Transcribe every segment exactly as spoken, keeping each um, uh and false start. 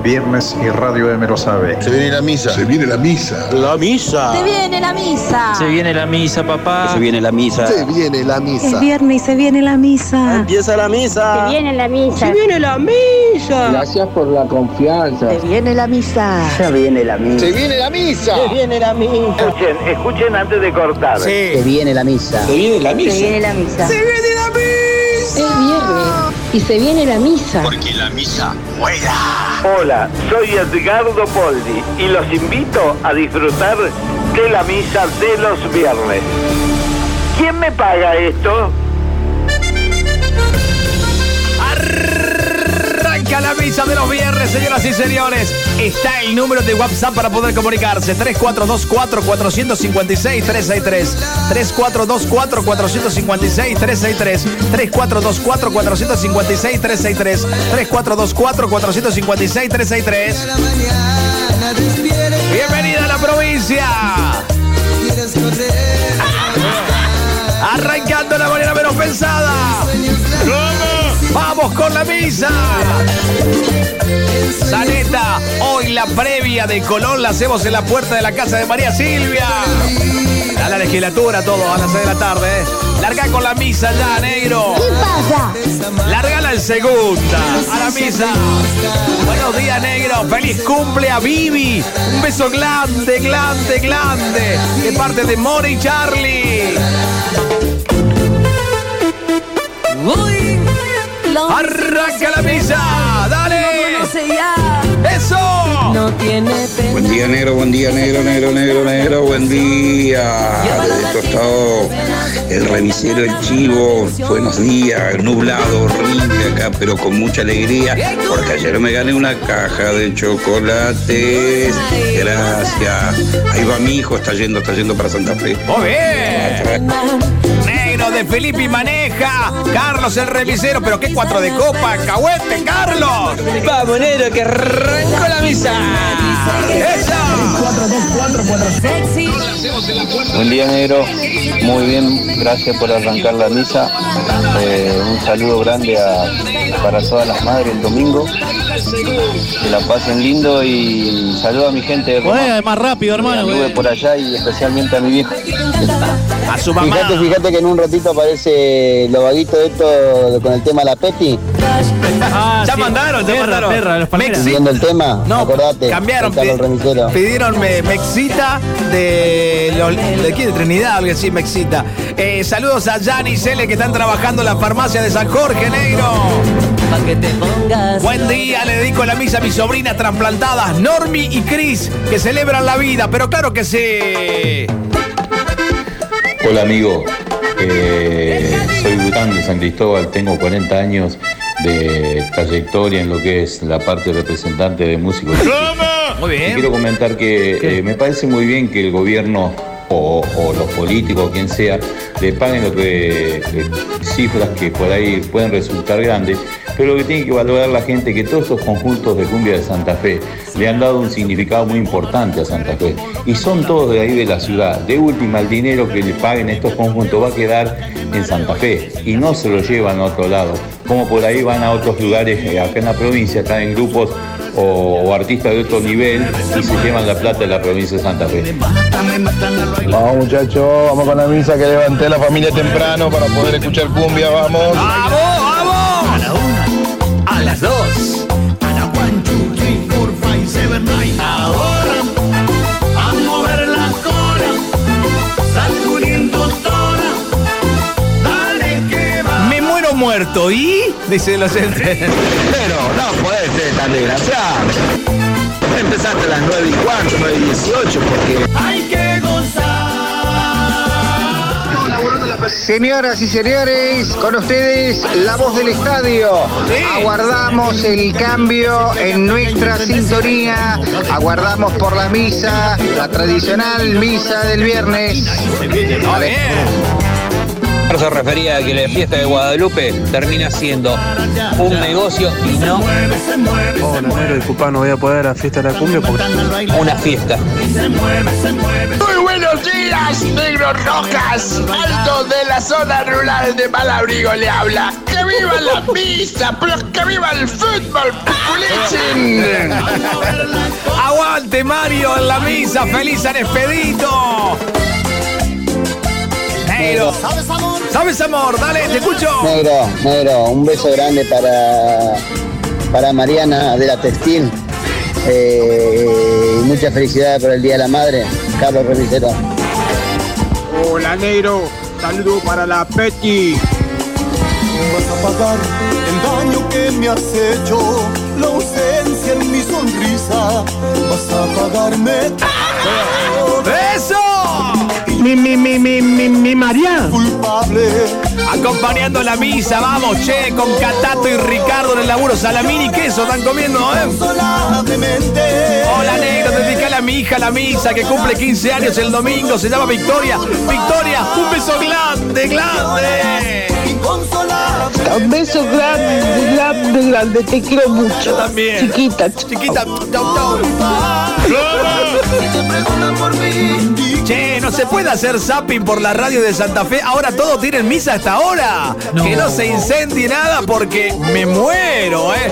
viernes y Radio M lo sabe. Se viene la misa. Se viene la misa. La misa. Se viene la misa. Se viene la misa, papá. Se viene la misa. Se viene la misa. Es viernes y se viene la misa. Empieza la misa. Se viene la misa. Se viene la misa. Gracias por la confianza. Se viene la misa. Se viene la misa. Se viene la misa. Se viene la misa. Escuchen, escuchen antes de cortar. Sí. Se viene la misa. Se viene la misa. Se viene la misa. Se viene la misa. Es viernes y se viene la misa. Porque la misa vuela. Hola, soy Edgardo Poldi y los invito a disfrutar de la misa de los viernes. ¿Quién me paga esto? Arranca la misa de los viernes, señoras y señores. Está el número de WhatsApp para poder comunicarse. tres cuatro dos cuatro, cuatro cinco seis, tres seis tres. tres cuatro dos cuatro, cuatro cinco seis, tres seis tres. tres cuatro dos cuatro, cuatro cinco seis, tres seis tres. tres cuatro dos cuatro, cuatro cinco seis, tres seis tres. Bienvenida a la provincia. Arrancando la manera menos pensada. ¡Vamos con la misa! Saleta, hoy la previa de Colón la hacemos en la puerta de la casa de María Silvia. A la legislatura todo a las seis de la tarde. ¿eh? Larga con la misa ya, negro. ¿Qué pasa? Largala en segunda, a la misa. Buenos días, negro. Feliz cumple a Vivi. Un beso grande, grande, grande. De parte de Mori y Charlie. Arranca la misa. Dale. Eso. No tiene pena. Buen día, negro, buen día, negro, negro, negro, negro, buen día. Desde Tostado, el remisero, el chivo. Buenos días, nublado, horrible acá, pero con mucha alegría, porque ayer me gané una caja de chocolates. Gracias. Ahí va mi hijo, está yendo, está yendo para Santa Fe. Muy bien. Negro de Felipe y Maneja. Carlos el remisero, pero qué cuatro de copa. Cahuete, Carlos. Vamos, negro, que arrancó la misa. ¡Eso! Buen día, negro. Muy bien, gracias por arrancar la misa. Eh, un saludo grande a, para todas las madres el domingo. Que la pasen lindo y saludo a mi gente de Roma. Bueno, más rápido, hermano. Estuve por allá y especialmente a mi vieja. A su mamá. Fíjate, fíjate que en un ratito aparece lo vaguito de esto con el tema La Peti. Ah, ya sí. mandaron, ya Perra, mandaron. perra, los palmeras. Mexi- Viendo el tema, No, acordate. cambiaron. Ahí está el remisero. Pidieron me, Mexita de, lo- de aquí de Trinidad, algo así, Mexita. Eh, saludos a Jan y Cele que están trabajando en la farmacia de San Jorge, negro. Buen día, le dedico la misa a mis sobrinas trasplantadas, Normi y Cris, que celebran la vida, pero claro que sí. Hola amigo, eh, soy Bután de San Cristóbal, tengo cuarenta años de trayectoria en lo que es la parte representante de músicos. Muy Y bien. quiero comentar que eh, me parece muy bien que el gobierno o, o los políticos, quien sea, le paguen lo que eh, cifras que por ahí pueden resultar grandes, pero lo que tiene que valorar la gente es que todos estos conjuntos de cumbia de Santa Fe le han dado un significado muy importante a Santa Fe y son todos de ahí de la ciudad. De última, el dinero que le paguen estos conjuntos va a quedar en Santa Fe y no se lo llevan a otro lado, como por ahí van a otros lugares eh, acá en la provincia, están en grupos o, o artistas de otro nivel y se llevan la plata de la provincia de Santa Fe. Vamos, muchachos, vamos con la misa que levanté a la familia temprano para poder escuchar cumbia, vamos. ¡Vamos, vamos! A la una, a las dos. A la one, two, three, four, five, seven, nine. Ahora, a mover la cola, sacudiendo toda. Dale que va. Me muero muerto, ¿y? Dice el oyente. Pero no podés ser tan desgraciado. Empezaste a las nueve y cuarto, nueve y dieciocho, porque... Hay que gozar. Señoras y señores, con ustedes la voz del estadio. Aguardamos el cambio en nuestra sintonía. Aguardamos por la misa, la tradicional misa del viernes. Vale. Se refería a que la fiesta de Guadalupe termina siendo un negocio y no Hola, negro, disculpa, no voy a poder a la fiesta de la cumbia porque... una fiesta. Muy buenos Buenos días, negros rojas. Alto de la zona rural de Malabrigo le habla. ¡Que viva la misa! ¡Pero que viva el fútbol! ¡Pulichin! Aguante, Mario, en la misa. ¡Feliz San Expedito! Negro. ¿Sabes amor? ¿Sabes amor? Dale, te escucho. Negro, negro, un beso grande para, para Mariana de la Textil. Eh, muchas felicidades por el Día de la Madre. Carlos Remisero. Hola, negro. Saludo para la Petty. Vas a pagar el daño que me has hecho, la ausencia en mi sonrisa. Vas a pagarme. ¡Eso! Mi, mi, mi, mi, mi, mi María. Culpable. Acompañando la misa, vamos, che, con Catato y Ricardo en el laburo. Salamín y queso están comiendo, ¿eh? Hola, negro, dedicale a mi hija la misa que cumple quince años el domingo. Se llama Victoria. Victoria, un beso grande, grande. Un beso grande, grande, grande. Te quiero mucho. Yo también. Chiquita. Chiquita. Chau, chau. Che, no se puede hacer zapping por la radio de Santa Fe. Ahora todos tienen misa hasta ahora. No. Que no se incendie nada porque me muero, ¿eh?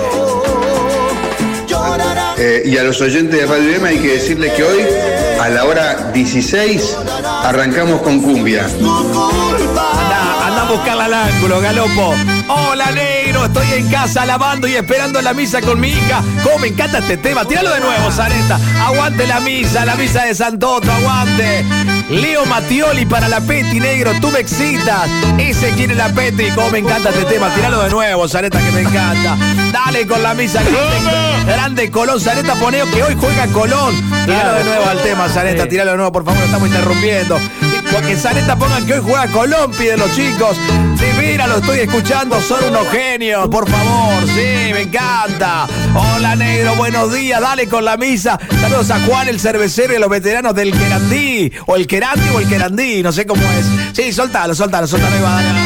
Eh, y a los oyentes de Radio M hay que decirles que hoy, a la hora dieciséis, arrancamos con cumbia. Anda, anda a buscarla al ángulo, Galopo. Hola, negro, estoy en casa lavando y esperando la misa con mi hija. Cómo me encanta este tema. Tíralo de nuevo, Sareta. Aguante la misa, la misa de Santoto, aguante. Leo Mattioli para la Peti, negro, tú me excitas. Ese quiere la Peti, cómo me encanta este tema. Tíralo de nuevo, Sareta, que me encanta. Dale con la misa grande, grande Colón. Sareta, poneo que hoy juega Colón. Tíralo de nuevo al tema, Sareta, tíralo de nuevo, por favor, lo estamos interrumpiendo. Porque Sareta pongan que hoy juega Colón, piden los chicos. Sí, mira, lo estoy escuchando, son unos genios, por favor, sí, me encanta. Hola, negro, buenos días, dale con la misa. Saludos a Juan, el cervecero, y a los veteranos del Querandí, o el Querandi o el Querandí, no sé cómo es. Sí, soltalo, soltalo, soltalo, va, dale.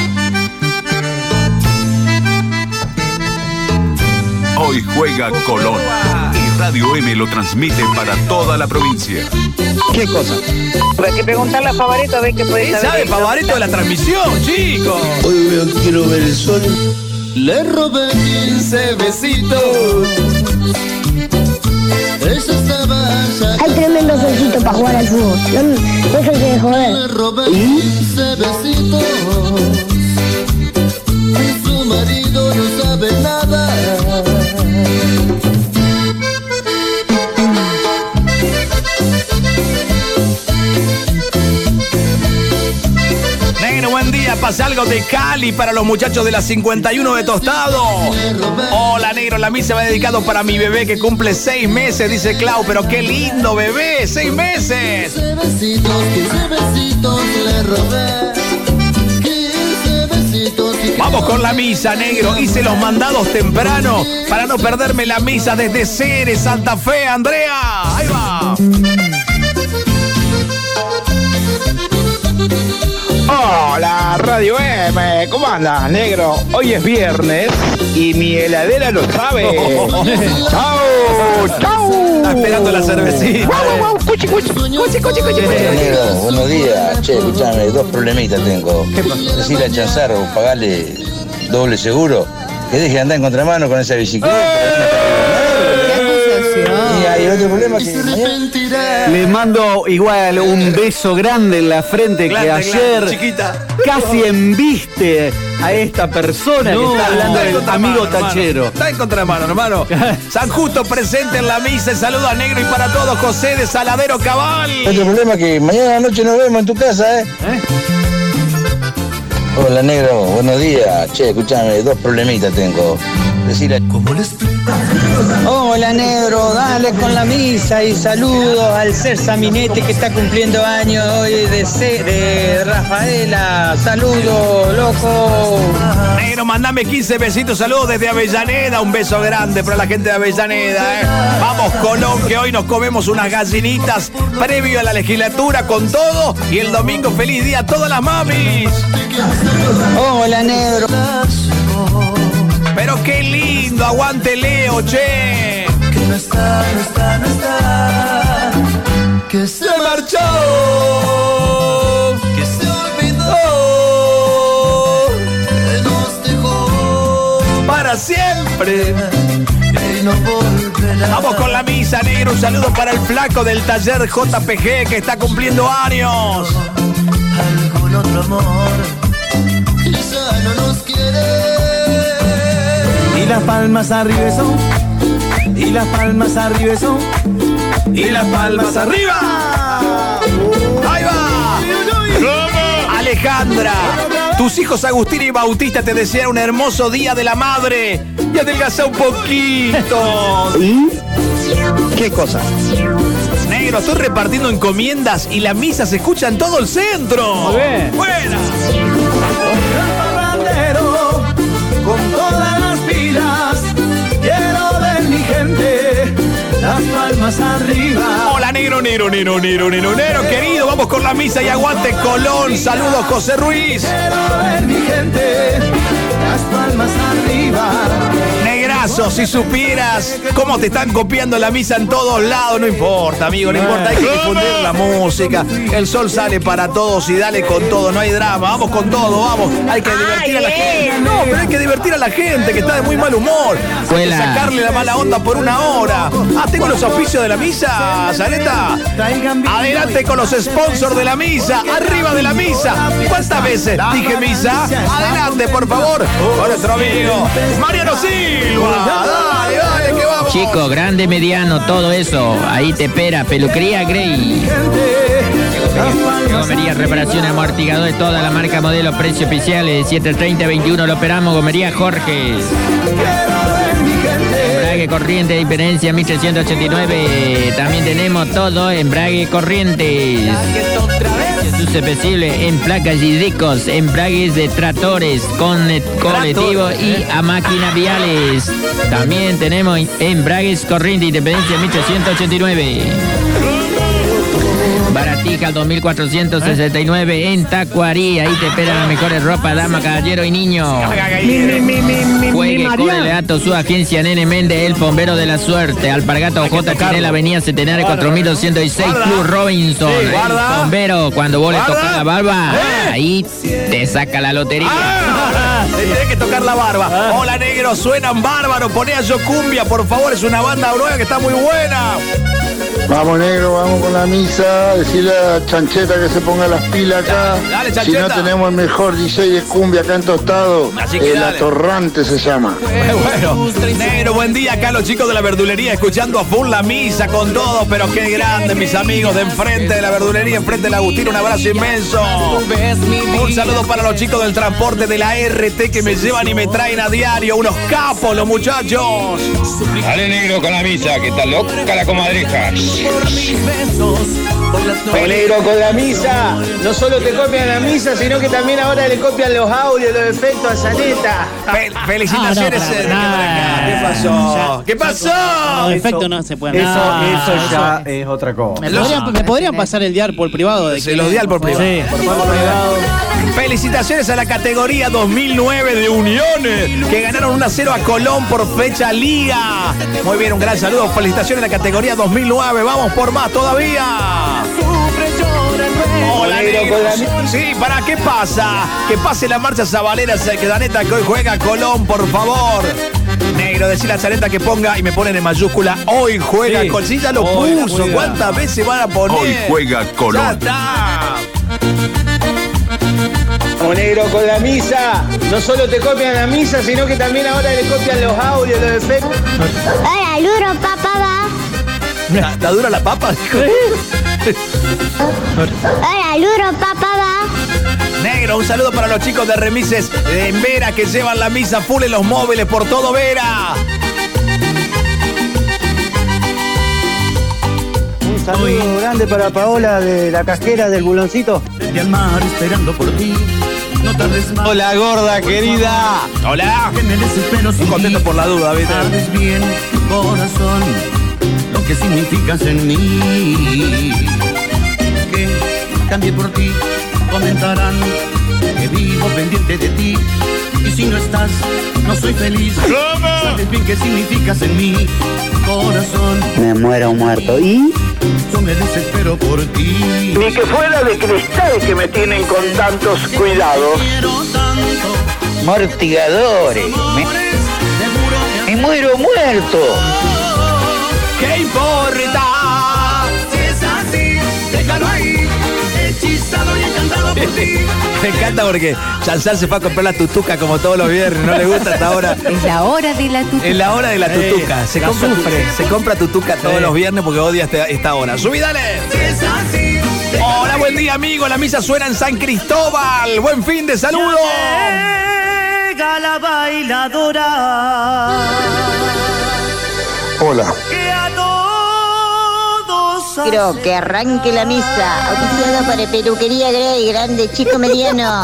Hoy juega Colón y Radio M lo transmite para toda la provincia. ¿Qué cosa? Hay que preguntarle a Favareto a ver qué puede saber. ¿Sabe Favareto de la transmisión, chicos? Hoy veo, quiero ver el sol. Le robé quince besitos. Ella estaba allá. Hay tremendo solcito para jugar al fútbol. No, déjense de joder. Le robé quince besitos. Y su marido no sabe nada. Negro, buen día. Pasa algo de Cali para los muchachos de la cincuenta y uno de Tostado. Hola, negro. La misa va dedicado para mi bebé que cumple seis meses, dice Clau. Pero qué lindo bebé, seis meses. quince besitos, quince besitos le robé. quince besitos. Vamos con la misa, negro. Hice los mandados temprano para no perderme la misa desde Ceres, Santa Fe, Andrea. Ahí va. Hola, Radio M, ¿cómo andas, negro? Hoy es viernes y mi heladera lo sabe. ¡Chao! ¡Chao! Está esperando la cervecita. ¡Guau, guau! ¡Cuchi, cuchi! ¡Cuchi, cuchi, cuchi! Negro, buenos días. Che, escuchame, dos problemitas tengo. ¿Qué pasa? Decirle a Chanzarro, pagarle doble seguro, que deje de andar en contramano con esa bicicleta. Y hay otro problema que mañana... Le mando igual un beso grande en la frente grande, que ayer grande, chiquita. Casi embiste a esta persona no, que está hablando del amigo mano, tachero. Hermano. Está en contramano, hermano. San Justo presente en la misa. Saludo a negro y para todos, José de Saladero Cabal. Otro problema que mañana a la noche nos vemos en tu casa, ¿eh? ¿Eh? Hola, negro, buenos días. Che, escuchame, dos problemitas tengo. Decirle... ¿Cómo les Hola, negro, dale con la misa y saludos al Ser Saminete que está cumpliendo años hoy de, C, de Rafaela. Saludos, loco. Negro, mandame quince besitos, saludos desde Avellaneda. Un beso grande para la gente de Avellaneda, ¿eh? Vamos, Colón, que hoy nos comemos unas gallinitas previo a la legislatura con todo. Y el domingo, feliz día a todas las mamis. Hola, negro. Pero qué lindo, aguante Leo, che. Que no está, no está, no está. que se marchó, que se olvidó, que nos dejó para siempre. y no volverá. Vamos con la misa, negro. Un saludo para el flaco del taller J P G que está cumpliendo años. Algún otro amor quizá no nos quiere. Y las palmas arriba son, y las palmas arriba son, y las palmas arriba. Ahí va. Alejandra, tus hijos Agustín y Bautista te desean un hermoso día de la madre. Y adelgaza un poquito. ¿Y? ¿Qué cosa? Negro, estoy repartiendo encomiendas y la misa se escucha en todo el centro. Muy bien. Buena. Con todas las pilas, quiero ver mi gente, las palmas arriba. Hola, negro, negro, negro, negro, negro, negro, querido. Vamos con la misa y aguante Colón. Saludos, José Ruiz. Quiero ver mi gente, las palmas arriba. Negrazo, si supieras cómo te están copiando la misa en todos lados, no importa, amigo, no importa, hay que difundir la música. El sol sale para todos y dale con todo, no hay drama, vamos con todo, vamos. Hay que divertir a la gente. No, pero hay que divertir a la gente que está de muy mal humor. Hay que sacarle la mala onda por una hora. Ah, tengo los oficios de la misa, Saleta. Adelante con los sponsors de la misa, arriba de la misa. ¿Cuántas veces dije misa? Adelante, por favor, con nuestro amigo Mariano Silva. Dale, dale, que vamos. Chico, grande, mediano, todo eso. Ahí te espera, peluquería Grey. Gomería, reparación, amortiguador de toda la marca, modelo, precio oficiales, siete treinta veintiuno lo operamos. Gomería Jorge. Embrague corriente, diferencia mil trescientos ochenta y nueve. También tenemos todo embrague corrientes. Jesús Especible en placas y discos, embragues de tractores con colectivo y a máquinas viales. También tenemos embragues corriente, independencia mil trescientos ochenta y nueve. Baratija dos mil cuatrocientos sesenta y nueve en Tacuarí. Ahí te esperan las mejores ropas, dama, caballero y niño. Juegue, cóbrele datos su agencia Nene Méndez, el bombero de la suerte. Alpargato J. Chinel, avenida Centenario cuatro mil doscientos seis, Club Robinson. Sí, el bombero, cuando vos le tocas la barba, ¿Eh? ahí te saca la lotería. Ah, te tenés que tocar la barba. Hola, negro, suenan bárbaros. Poné a Yo Cumbia, por favor, es una banda nueva que está muy buena. Vamos, negro, vamos con la misa. Decirle a Chancheta que se ponga las pilas acá. Dale, si no tenemos el mejor D J de cumbia acá en Tostado. Así que El dale. Atorrante se llama. Eh, bueno, negro, buen día. Acá los chicos de la verdulería escuchando a full la misa con todo. Pero qué grande, mis amigos de enfrente de la verdulería, enfrente del Agustín. Un abrazo inmenso. Un saludo para los chicos del transporte de la R T que me llevan y me traen a diario. Unos capos, los muchachos. Dale, negro, con la misa, que está loca la comadreja. Peligro con la misa. No solo te copian la misa, sino que también ahora le copian los audios, los efectos a Saleta. Fe- felicitaciones. Ah, no, eh, para- ¿Qué pasó? ¿Qué pasó? Los efectos no se pueden. Eso, Ah, eso ya es otra cosa. ¿Me podrían, me podrían pasar el dial por privado? De Se que- los di al por privado. Sí. Por favor, privado. Felicitaciones a la categoría dos mil nueve de Uniones, que ganaron uno a cero a Colón por fecha liga. Muy bien, un gran saludo. Felicitaciones a la categoría dos mil nueve. Vamos por más todavía. Hola, negro. Sí, ¿para qué pasa? Que pase la marcha Zabalera, que Daneta que hoy juega Colón, por favor. Negro, decirle a Zaneta que ponga, y me ponen en mayúscula, hoy juega Sí. Colón. Sí, ya lo Hoy puso. juega. ¿Cuántas veces van a poner? Hoy juega Ya Colón. está. Como negro con la misa. No solo te copian la misa, sino que también ahora le copian los audios, los efectos. Hola, Luro, papá, va. ¿Está, está dura la papa? Dijo. Hola, Luro, papá, va. Negro, un saludo para los chicos de remises de Vera que llevan la misa full en los móviles por todo Vera. Un saludo grande para Paola de la casquera del buloncito. De al mar esperando por ti. No tardes más. Hola, gorda querida. Hola. Que me desespero sin Muy contento ti. por la duda, ¿viste? Sabes bien, corazón, lo que significas en mí. Que cambié por ti, comentarán que vivo pendiente de ti. Y si no estás, no soy feliz. Sabes bien qué significas en mi corazón. Me muero muerto. ¿Y? Yo me desespero por ti. Ni que fuera de cristal que me tienen con tantos cuidados. Mortigadores. Me, me muero muerto. ¿Qué importa? Si es así, déjalo ahí. Hechizado y encantado por ti. Me encanta porque Chanzal se fue a comprar la tutuca como todos los viernes, no le gusta hasta ahora. Es la hora de la tutuca. Es la hora de la tutuca. Se, la compra, sufre. se compra tutuca todos Sí. los viernes porque odia esta, esta hora. ¡Subí, dale! Si es así, Hola, buen día, amigo. La misa suena en San Cristóbal. Buen fin de saludo. llega la bailadora. Hola. Que a todos Quiero que arranque la misa. Auspiciada para Peluquería Grey, grande, chico, mediano.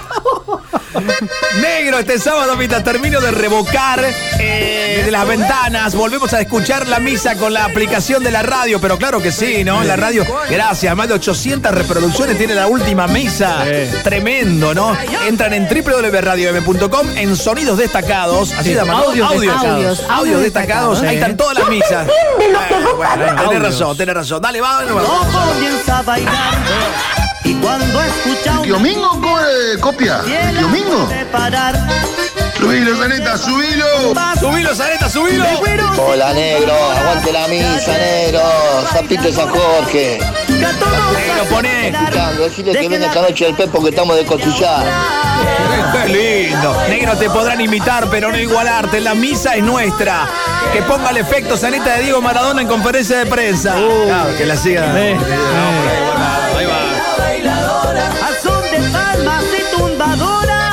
Negro, este sábado mientras termino de revocar eh, de las ventanas, volvemos a escuchar la misa con la aplicación de la radio, pero claro que sí, ¿no? La radio, gracias, más de ochocientas reproducciones tiene la última misa. Sí. Tremendo, ¿no? Entran en doble u doble u doble u punto radio m punto com en sonidos destacados, así Sí, se llama, ¿no? audios audios, destacados. audios, audios destacados, Sí. ahí están todas las misas. Eh, bueno, tenés Audios. razón, tenés razón. Dale, va, va. no comienza a bailar. Y cuando escucha un ¿Tío Mingo co- copia? ¿Tío Mingo? de parar. Subilo, Zaneta, subilo. Subilo, Zareta, subilo. Hola, negro. Aguante la misa, negro. Zapito de San Jorge. Negro, poné. Escuchando, decirle que viene esta noche el Pepo que estamos de costillar. Qué lindo. Negro, te podrán imitar, pero no igualarte. La misa es nuestra. Que ponga el efecto Zaneta de Diego Maradona en conferencia de prensa. Claro, que la siga. Sí. Ahí va. A son de palmas y tumbadora.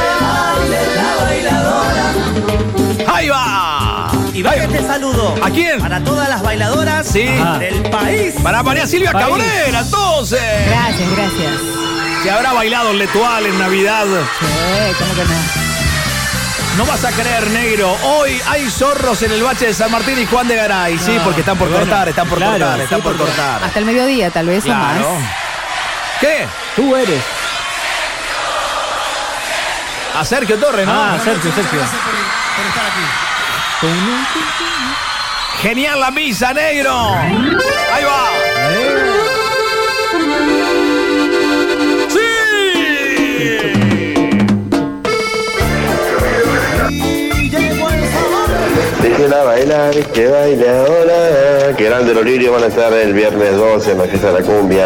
Ahí va. Y vaya este saludo. ¿A quién? Para todas las bailadoras Sí. del país. Para María Silvia País. Cabrera, entonces. Gracias, gracias. Se habrá bailado el Letual en Navidad. Sí, ¿cómo que no? No vas a creer, negro. Hoy hay zorros en el bache de San Martín y Juan de Garay. Sí, porque están por bueno, cortar, están por claro, cortar, sí, están por porque- cortar. Hasta el mediodía, tal vez, o Claro. más. ¿Qué? Tú eres. A Sergio Torres, ¿no? Ah, Sergio, Sergio. Genial la misa, negro. Ahí va. Déjela bailar, que baile ahora. Que grande los lirios van a estar el viernes doce en la fiesta de la cumbia.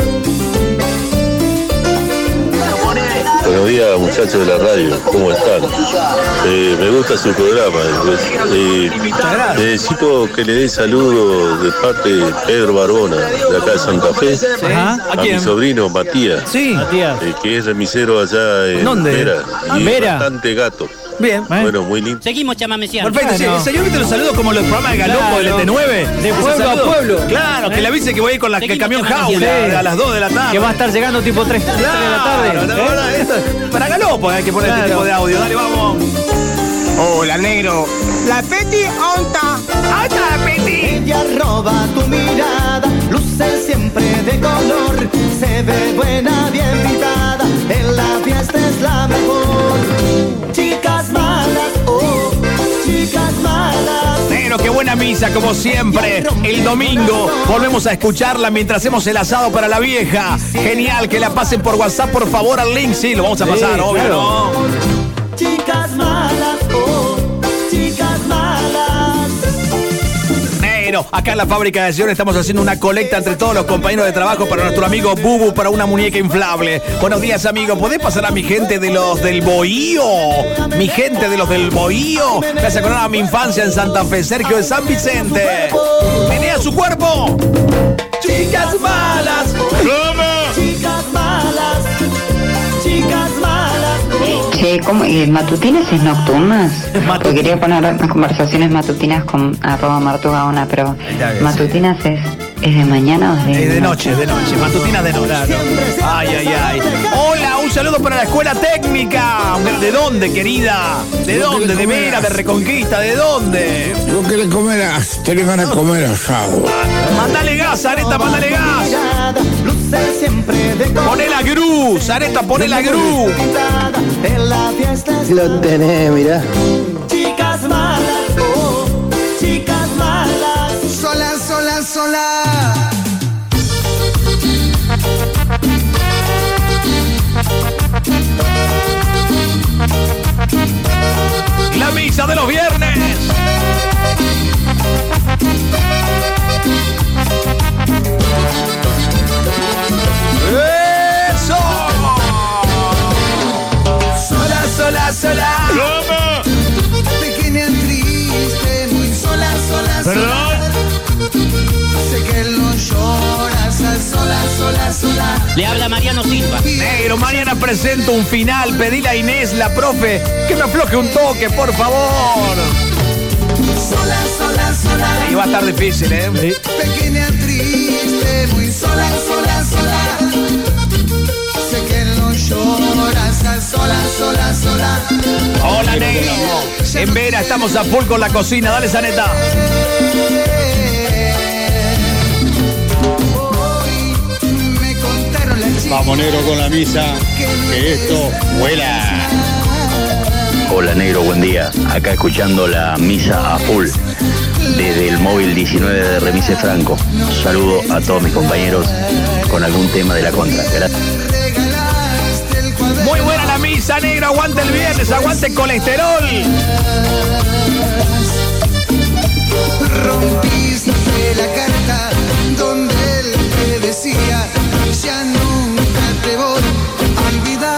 Buenos días, muchachos de la radio, ¿cómo están? Eh, me gusta su programa. Eh, necesito que le dé saludos de parte de Pedro Barbona, de acá de Santa Fe, Ajá. ¿A a mi quién? sobrino Matías, Sí. Matías. eh, que es remisero allá en ¿Dónde? Vera, Ah, y Vera. bastante gato. Bien. Bueno, muy lindo. Seguimos chamameciando. Perfecto, sí. Bueno. El señor viste los saludos como los programas de Galopo del Claro. E T nueve. De Ese pueblo a saludo. pueblo. Claro, que le avise que voy a ir con la, el Seguimos camión llamando. jaula Sí. a las dos de la tarde. Que va a estar llegando tipo tres de la tarde. Claro, ¿eh? ¿verdad? Esto- para Galopo hay que poner este Claro. tipo de audio. Dale, vamos. Hola, negro. La Peti onta. ¡Anda, Peti! Ella roba tu mirada, luce siempre de color, se ve buena, bien pintada, en la fiesta es la mejor. Chicas malas, oh, chicas malas. Negro, qué buena misa, como siempre. El domingo volvemos a escucharla mientras hacemos el asado para la vieja. Genial, que la pasen por WhatsApp, por favor, al link. Sí, lo vamos a Sí, pasar, obvio, claro. ¿no? Chicas malas, oh, chicas malas. Negro, acá en la fábrica de Sion estamos haciendo una colecta entre todos los compañeros de trabajo para nuestro amigo Bubu, para una muñeca inflable. Buenos días, amigo. ¿Podés pasar a mi gente de los del Bohío? Mi gente de los del Bohío. Me hace acordar a mi infancia en Santa Fe, Sergio de San Vicente. Menea su cuerpo. Chicas malas. Chicas malas, chicas malas. Che, ¿cómo? ¿Y matutinas es nocturnas? Porque quería poner unas conversaciones matutinas con arroba martugaona, pero Está bien, matutinas es, es de mañana o es de, Es de noche, de noche. Matutinas de noche. Ay, ay, ay. Hola, un Un saludo para la escuela técnica. ¿De dónde, querida? ¿De dónde? ¿De Vera? ¿De Reconquista? ¿De dónde? No querés comer, as- tenés ganas de comer asado. Mandale gas, Areta, mandale gas. Poné la gru, Areta, poné la gru. Lo tenés, mirá. Chicas malas, oh, chicas malas. Sola, sola, sola. La misa de los viernes. ¡Eso! Sola, sola, sola. Pequeña, triste, muy sola, sola, sola. Sé que lo lloras, sola, sola, sola. Le habla Mariano Silva. Negro, mañana presento un final. Pedile a Inés, la profe, que me afloje un toque, por favor. Sola, sola, sola. Y va a estar difícil, ¿eh? Sí. Pequeña, triste, muy sola, sola, sola. Sé que lo lloras, sola, sola, sola. Hola, negro. En Vera estamos a full con la cocina. Dale, Saneta. Vamos, negro, con la misa, que esto vuela. Hola, negro, buen día. Acá escuchando la misa a full desde el móvil diecinueve de Remise Franco. Saludo a todos mis compañeros con algún tema de la contra. Gracias. Muy buena la misa, negro. Aguante el viernes, aguante el colesterol. Rompiste la carta donde él te decía, ya nunca te voy a olvidar.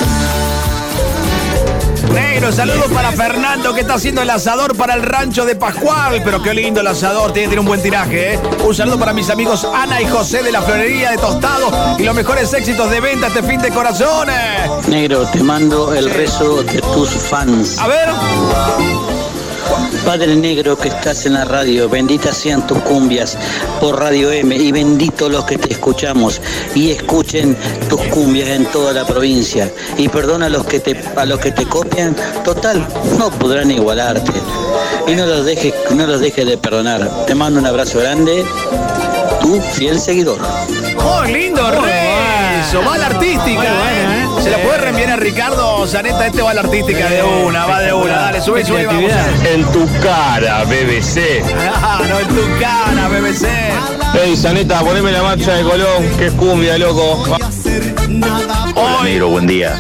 Negro, saludos para Fernando, que está haciendo el asador para el rancho de Pascual. Pero qué lindo el asador, tiene, tiene un buen tiraje, ¿eh? Un saludo para mis amigos Ana y José de la Florería de Tostado y los mejores éxitos de venta este fin de corazones. Negro, te mando el rezo de tus fans. A ver. Padre Negro, que estás en la radio, benditas sean tus cumbias por Radio M y benditos los que te escuchamos y escuchen tus cumbias en toda la provincia. Y perdona a los que te, a los que te copian, total, no podrán igualarte. Y no los dejes, no los dejes de perdonar. Te mando un abrazo grande, tu fiel seguidor. ¡Oh, lindo, Rey! Eso, va a la artística. Bueno, bueno, ¿eh? Se la puede reenviar a Ricardo Zaneta, este va a la artística de una, va de una. Dale, sube, sube, vamos. En tu cara, B B C. Ah, no, en tu cara, B B C. Ey, Zaneta, poneme la marcha de Colón, que es cumbia, loco. Hola, negro, buen día.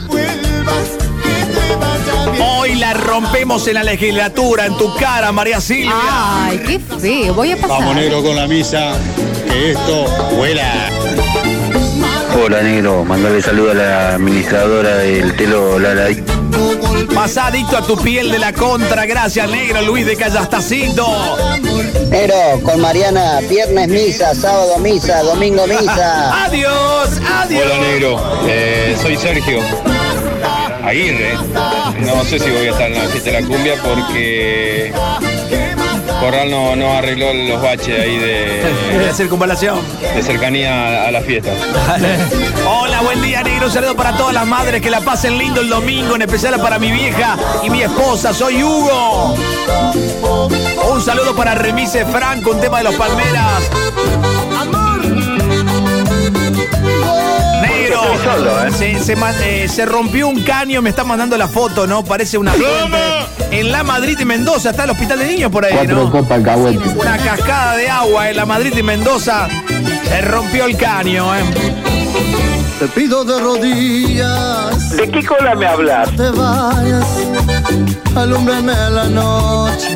Hoy la rompemos en la legislatura, en tu cara, María Silvia. Ay, qué feo. Voy a pasar. Vamos, negro, con la misa, que esto vuela. Hola, negro, mandale saludo a la administradora del Telo Lala. Pasá adicto a tu piel de la contra. Gracias, negro, Luis de Callastacito. Negro, con Mariana, viernes misa, sábado misa, domingo misa. Adiós, adiós. Hola, negro. Eh, soy Sergio Aguirre. No sé si voy a estar en la fiesta de la cumbia porque Corral no, no arregló los baches ahí de, de circunvalación, de cercanía a la fiesta. Hola, buen día, negro. Un saludo para todas las madres, que la pasen lindo el domingo, en especial para mi vieja y mi esposa. Soy Hugo. Un saludo para Remise Franco, un tema de los Palmeras. Negro, solo, ¿eh? se, se, eh, se rompió un caño, me está mandando la foto, ¿no? Parece una fuente. En la Madrid y Mendoza, está el hospital de niños por ahí, Cuatro ¿no? copas alcahuete. Una cascada de agua en la Madrid y Mendoza. Se rompió el caño, ¿eh? Te pido de rodillas. ¿De qué cola me hablas? Te vayas, alúmbrame la noche.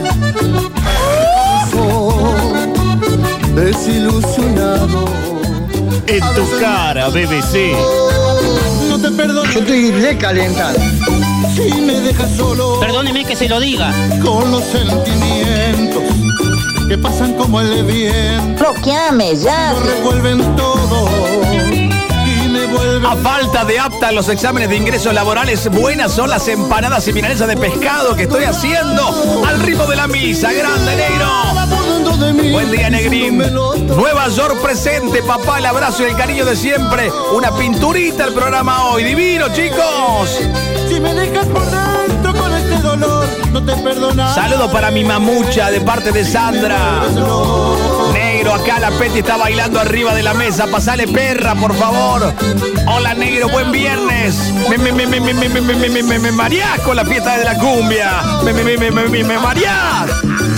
Oh, desilusionado. En tu cara, B B C. No te perdono. Yo estoy recalentado. Si me dejas solo. Perdóneme que se lo diga. Con los sentimientos que pasan como el viento. Bloqueame ya. Lo revuelven todo. Y me vuelven. A falta de apta en los exámenes de ingresos laborales, buenas son las empanadas y milanesas de pescado que estoy haciendo al ritmo de la misa. Grande, negro. Por dentro de mí Buen día, Negrín. Nueva York presente, papá, el abrazo y el cariño de siempre. Una pinturita el programa hoy. Divino, chicos. Si me dejas por dentro con este dolor, no te perdonas. Saludos para mi mamucha de parte de Sandra. Negro, acá la Peti está bailando arriba de la mesa. Pasale perra, por favor. Hola, negro, buen viernes. Me, me, me, me, me, me, me, me, me, me, me mareás con la fiesta de la cumbia. Me, me, me, me, me, me, me mareás.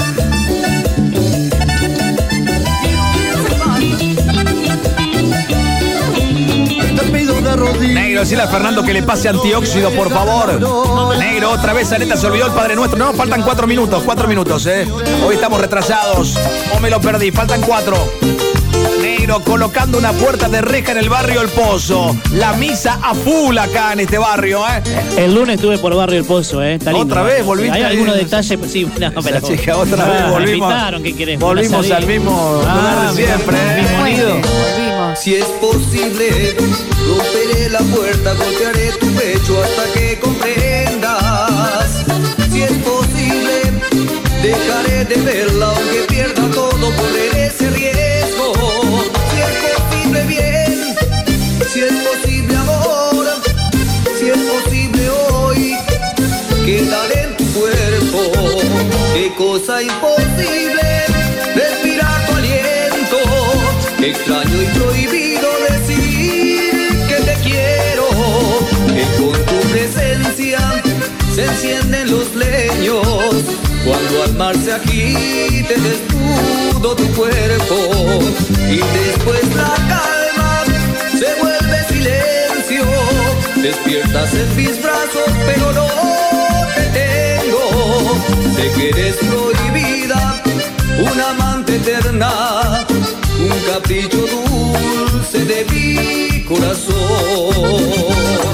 Negro, decirle a Fernando que le pase antióxido, por favor. Negro, otra vez Aneta se olvidó el Padre Nuestro. No, faltan cuatro minutos, cuatro minutos, eh. Hoy estamos retrasados. O me lo perdí, faltan cuatro. Negro, colocando una puerta de reja en el barrio El Pozo. La misa a full acá en este barrio, eh. El lunes estuve por barrio El Pozo, eh. Está lindo, otra vez volviste. Hay algunos detalles, sí, no, pero. Chica, otra ah, vez volvimos. Invitaron, ¿qué querés? Volvimos al mismo ah, lugar de siempre, eh. Mismo nido. Si es posible, romperé la puerta, golpearé tu pecho hasta que comprendas. Si es posible, dejaré de verla aunque pierda todo, correré ese riesgo. Si es posible, bien. Si es posible, amor. Si es posible, hoy quedaré en tu cuerpo. Qué cosa imposible, respirar tu aliento. Extraño y prohibido decir que te quiero, que con tu presencia se encienden los leños, cuando al mar se agite desnudo tu cuerpo, y después la calma se vuelve silencio, despiertas en mis brazos pero no te tengo, sé que eres prohibida, una amante eterna, un capricho dulce de mi corazón.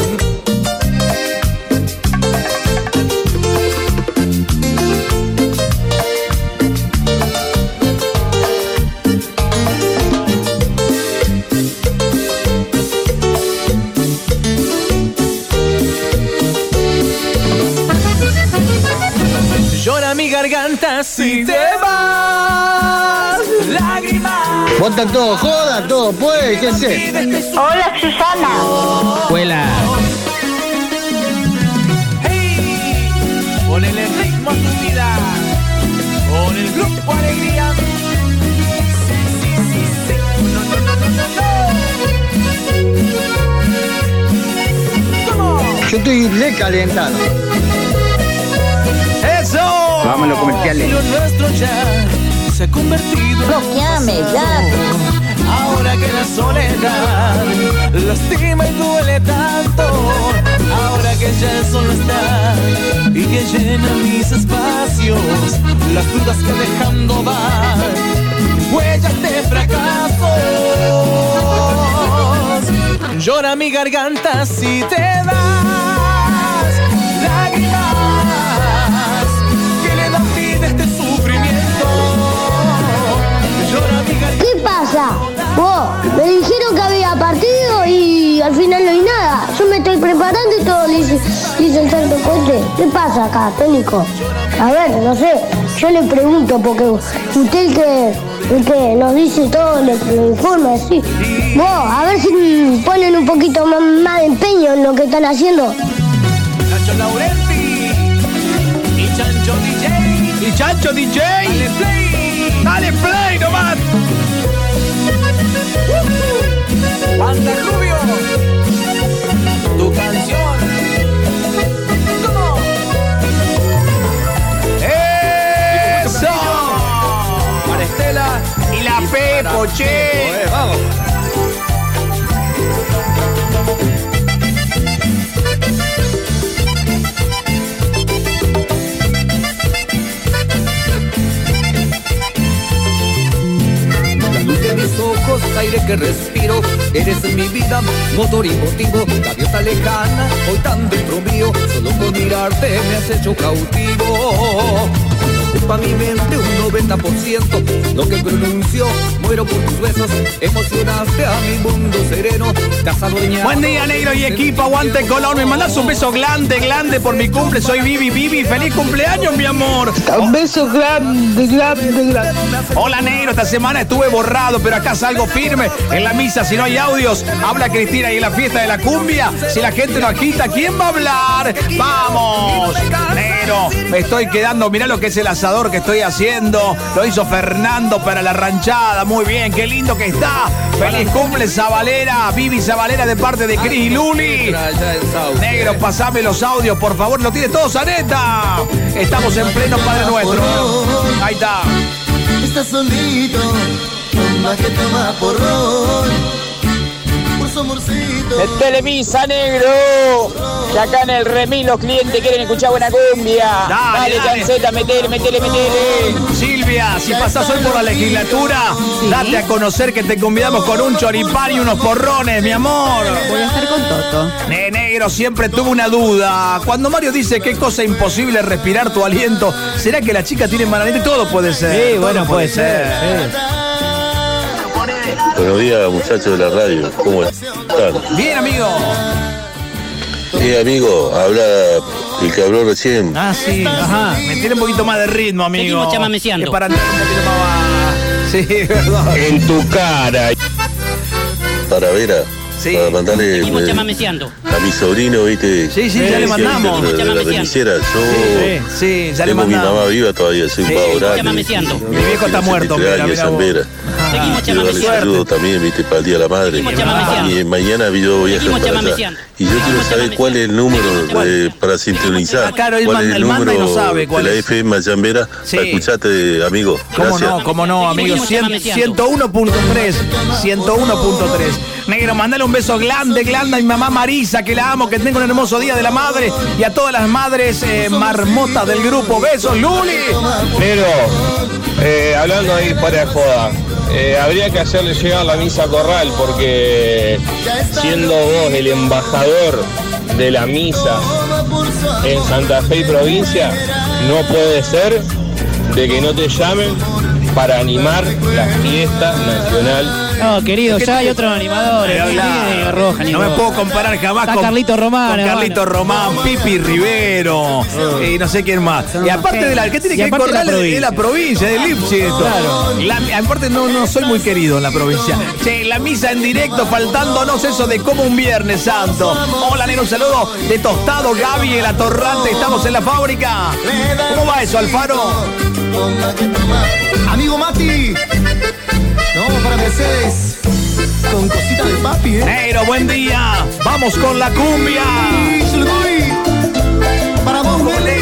Llora mi garganta si te vas, lágrimas. Bota todo, joda todo, pues, ¿qué sé? Hola, Susana. Escuela. Hey, ponele ritmo a tu vida, con el grupo Alegría. Sí, sí, sí, sí. No, no, no, no, no, no. Yo estoy recalentado. ¡Eso! Vamos a los comerciales. Lo nuestro ya se ha convertido en bloqueame ya. Ahora que la soledad lastima y duele tanto, ahora que ya el sol no está y que llena mis espacios, las dudas que dejando van, huellas de fracasos. Llora mi garganta si te vas, lágrimas que le dan vida a este sufrimiento. Llora mi garganta. ¿Qué pasa? Vos, me dijeron que había partido y al final no hay nada. Yo me estoy preparando y todo dice, dice el Santo Coche. ¿Qué pasa acá, Tónico? A ver, no sé, yo le pregunto porque usted el que, el que nos dice todo, le, le informa así. Vos, a ver si ponen un poquito más, más de empeño en lo que están haciendo. Chancho Laurenti y Chancho D J. Y Chancho D J. Dale play. Dale play nomás. Banda Rubio, tu canción. ¿Cómo? ¡Eso! Para Estela y la Pepo, che. Vamos. Mis ojos, aire que respiro, eres en mi vida, motor y motivo, gaviota lejana, hoy tan dentro mío, solo con mirarte me has hecho cautivo. ocupa mi mente un noventa por ciento. Lo que pronuncio, muero por tus besos, emocionaste a mi mundo sereno. Casa dueña. Buen día, negro y equipo, aguante Colón. Me mandás un beso grande, grande por mi cumple. Soy Vivi, Vivi, feliz cumpleaños, mi amor. Un beso grande, grande, grande. Hola, negro, esta semana estuve borrado, pero acá salgo firme. En la misa, si no hay audios, habla Cristina. Y en la fiesta de la cumbia, si la gente no agita, ¿quién va a hablar? ¡Vamos! Negro, me estoy quedando, mirá lo que es el asador que estoy haciendo. Lo hizo Fernando para la ranchada. Muy bien, qué lindo que está. Feliz cumple, Zabalera. Vivi Zabalera de parte de Cris y Luli. Negro, pasame los audios, por favor. Lo tiene todo Zaneta. Estamos en pleno Padre Nuestro. Ahí está. Estás solito, toma que toma porrón. Metele misa, negro. Que acá en el remis los clientes quieren escuchar buena cumbia. Dale, dale, Canceta, metele, metele, metele. Silvia, si pasás hoy por la legislatura, sí, date a conocer que te convidamos con un choripán y unos porrones, mi amor. Voy a estar con Toto. Ne, negro, siempre tuve una duda. Cuando Mario dice qué cosa imposible es respirar tu aliento, ¿será que la chica tiene mal aliento? Todo puede ser. Sí, bueno, puede ser. Sí. Buenos días, muchachos de la radio. ¿Cómo están? Bien, amigo. Sí, amigo, habla el que habló recién. Ah, sí, ajá. Me tiene un poquito más de ritmo, amigo. Seguimos chamameceando. Es para entrar un poquito más. Sí, verdad. En tu cara. Para Vera. Sí. Para mandarle Seguimos eh, chamameceando. a mi sobrino, ¿viste? Sí, sí, ya le mandamos. De, de la remisera. Yo sí, sí, ya le tengo mandamos. mi mamá viva todavía, soy un Sí, pavo grande. chamameceando. ¿viste? Mi viejo está muerto, mira, años mira en vos. Vera. Seguimos Quiero darle chamameceando. saludos también, ¿viste? Para el Día de la Madre. Seguimos chamameceando. Y mañana yo voy a Seguimos para allá. chamameceando. Y yo quiero saber cuál es el número de, para sintonizar. Claro, él ¿Cuál manda- es el él manda y número no sabe cuál de la es. F M allá en Vera? Sí. Para escucharte, amigo. ¿Cómo Gracias. no? ¿Cómo no, amigo? Seguimos chamameceando. ciento uno punto tres. ciento uno punto tres. Negro, mandale un beso grande, grande a mi mamá Marisa, que la amo, que tenga un hermoso día de la madre. Y a todas las madres eh, marmotas del grupo. Besos, Luli. Pero, eh, hablando ahí fuera de joda, eh, habría que hacerle llegar la misa a Corral, porque siendo vos el embajador de la misa en Santa Fe y provincia, no puede ser de que no te llamen para animar la fiesta nacional. No, querido, ya hay otros animadores. Pero Ni habla. Diego Roja, ni No me vos. puedo comparar jamás Está con Carlito Román, con Carlito hermano. Román, Pipi Rivero y no sé quién más. Y aparte de la, ¿qué tiene Y que ver aparte Corral? la Es provincia. la provincia de Lipsi esto. Claro. La- aparte no, no soy muy querido en la provincia. Che, la misa en directo, faltándonos eso de como un Viernes Santo. Hola, negro, un saludo de Tostado, Gaby, el atorrante. Estamos en la fábrica. ¿Cómo va eso, Alfaro? Amigo Mati. No, para Mercedes. Con cosita de papi, ¿eh? Negro, buen día. Vamos con la cumbia. Y se lo doy. Para vos, Nelly.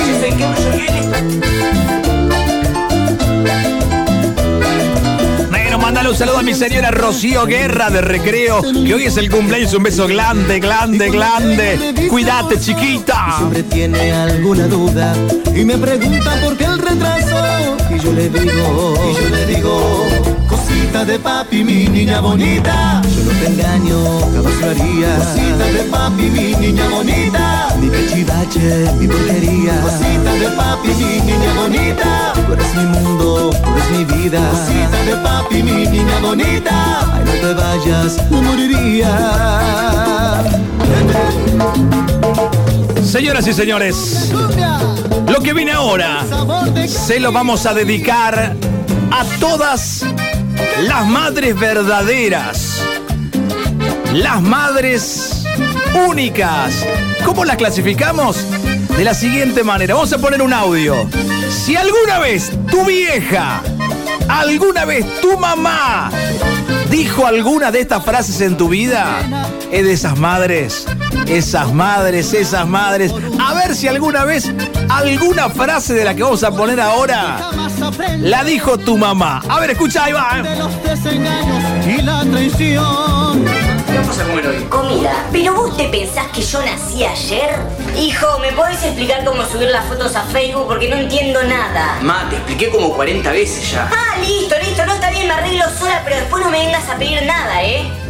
Negro, mandale un saludo a mi señora Rocío Guerra de Recreo, que hoy es el cumpleaños. Un beso grande, grande, grande. Cuídate, chiquita. Siempre tiene alguna duda y me pregunta por qué el retraso. Y yo le digo, y yo le digo, cosita de papi, mi niña bonita. Yo no te engaño, jamás lo haría. Cosita de papi, mi niña bonita. Mi pechidache, mi porquería. Cosita de papi, mi niña bonita. Tú eres mi mundo, tú eres mi vida. Cosita de papi, mi niña bonita. Ay, no te vayas, me moriría. Señoras y señores, lo que viene ahora se lo vamos a dedicar a todas las madres verdaderas, las madres únicas. ¿Cómo las clasificamos? De la siguiente manera, vamos a poner un audio. Si alguna vez tu vieja, alguna vez tu mamá dijo alguna de estas frases en tu vida, es de esas madres, esas madres, esas madres. A ver si alguna vez alguna frase de la que vamos a poner ahora la dijo tu mamá. A ver, escucha, ahí va. De los desengaños y la traición. ¿Qué vamos a comer hoy? Comida. ¿Pero vos te pensás que yo nací ayer? Hijo, ¿me podés explicar cómo subir las fotos a Facebook? Porque no entiendo nada. Ma, te expliqué como cuarenta veces ya. Ah, listo, listo, no está bien, me arreglo sola, pero después no me vengas a pedir nada, ¿eh? Va,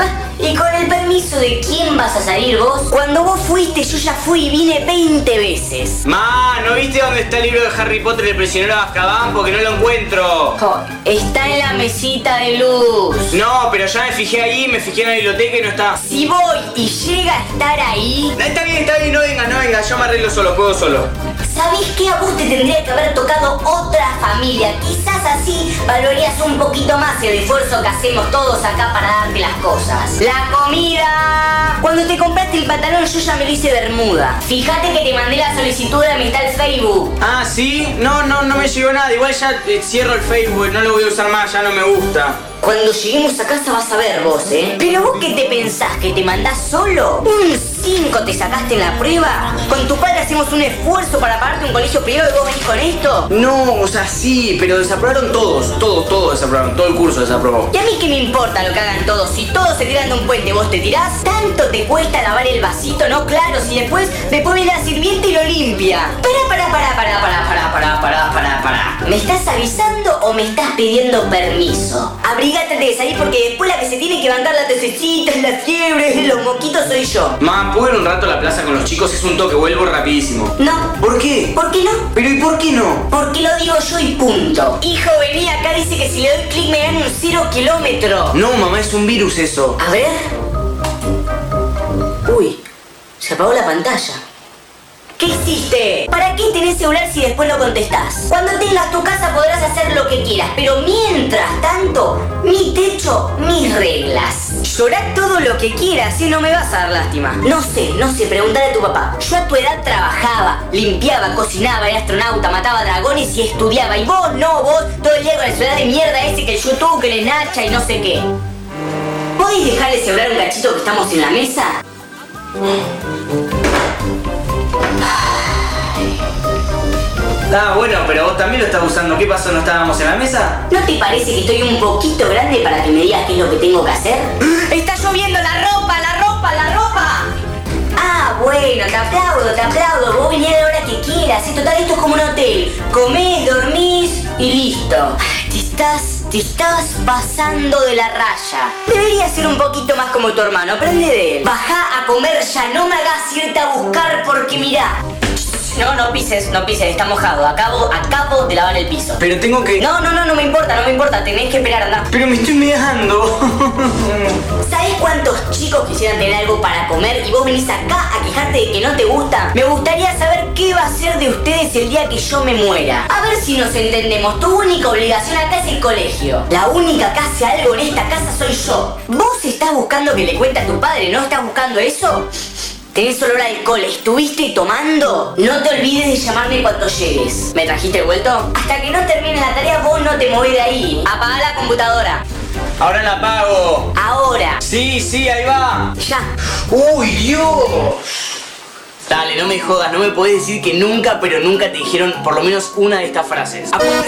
¿Y con el permiso de quién vas a salir vos? Cuando vos fuiste, yo ya fui y vine veinte veces. Ma, ¿no viste dónde está el libro de Harry Potter y el prisionero de Azkaban? Porque no lo encuentro. Oh, está en la mesita de luz. No, pero ya me fijé ahí, me fijé en la biblioteca y no está. Si voy y llega a estar ahí... Está bien, está bien, no venga, no venga, yo me arreglo solo, juego solo. ¿Sabés qué? A vos te tendría que haber tocado otra familia. Quizás así valorías un poquito más el esfuerzo que hacemos todos acá para darte las cosas. ¡La comida! Cuando te compraste el pantalón yo ya me lo hice bermuda. Fíjate que te mandé la solicitud de amistad al Facebook. Ah, ¿sí? No, no, no me llegó nada. Igual ya eh, cierro el Facebook, no lo voy a usar más, ya no me gusta. Cuando lleguemos a casa vas a ver vos, ¿eh? ¿Pero vos qué te pensás? ¿Que te mandás solo? ¿Un cinco te sacaste en la prueba? ¿Con tu padre hacemos un esfuerzo para pagarte un colegio privado y vos venís con esto? No, o sea, sí, pero desaprobaron todos. Todos, todos desaprobaron. Todo el curso desaprobó. ¿Y a mí qué me importa lo que hagan todos? Si todos se tiran de un puente, ¿vos te tirás? ¿Tanto te cuesta lavar el vasito? No, claro, si después, después viene la sirvienta y lo limpia. Pará, pará, pará, pará, pará, pará, pará, pará, pará, pará. ¿Me estás avisando o me estás pidiendo permiso? Abrigate antes de salir porque después la que se tiene que bancar las tosecitas, las fiebres, los moquitos soy yo. Ma, ¿puedo ir un rato a la plaza con los chicos? Es un toque, vuelvo rapidísimo. No. ¿Por qué? ¿Por qué no? ¿Pero y por qué no? Porque lo digo yo y punto. Hijo, vení acá, dice que si le doy clic me gano un cero kilómetro. No, mamá, es un virus eso. A ver. Uy, se apagó la pantalla. ¿Qué hiciste? ¿Para qué tenés celular si después no contestás? Cuando tengas tu casa podrás hacer lo que quieras, pero mientras tanto, mi techo, mis reglas. Llorá todo lo que quieras y no me vas a dar lástima. No sé, no sé, preguntale a tu papá. Yo a tu edad trabajaba, limpiaba, cocinaba, era astronauta, mataba dragones y estudiaba. Y vos no, vos todo el día con el celular de mierda ese que el YouTube, que le nacha y no sé qué. ¿Podés dejar de celular un cachito que estamos en la mesa? Ah, bueno, pero vos también lo estás usando. ¿Qué pasó? ¿No estábamos en la mesa? ¿No te parece que estoy un poquito grande para que me digas qué es lo que tengo que hacer? ¡Está lloviendo la ropa, la ropa, la ropa! Ah, bueno, te aplaudo, te aplaudo. Vos venís a la hora que quieras. En total, esto es como un hotel. Comés, dormís y listo. Te estás, te estás pasando de la raya. Deberías ser un poquito más como tu hermano. Aprende de él. Bajá a comer ya. No me hagas irte a buscar porque mirá. No, no pises, no pises, está mojado. Acabo, acabo de lavar el piso. Pero tengo que... No, no, no, no me importa, no me importa. Tenés que esperar, andá. Pero me estoy meando. ¿Sabés cuántos chicos quisieran tener algo para comer y vos venís acá a quejarte de que no te gusta? Me gustaría saber qué va a ser de ustedes el día que yo me muera. A ver si nos entendemos. Tu única obligación acá es el colegio. La única que hace algo en esta casa soy yo. ¿Vos estás buscando que le cuente a tu padre? ¿No estás buscando eso? ¿Tenés olor a alcohol? ¿Estuviste tomando? No te olvides de llamarme cuando llegues. ¿Me trajiste el vuelto? Hasta que no termine la tarea vos no te movés de ahí. Apagá la computadora. Ahora la apago. Ahora. Sí, sí, ahí va. Ya. ¡Uy, Dios! Dale, no me jodas, no me podés decir que nunca, pero nunca te dijeron por lo menos una de estas frases.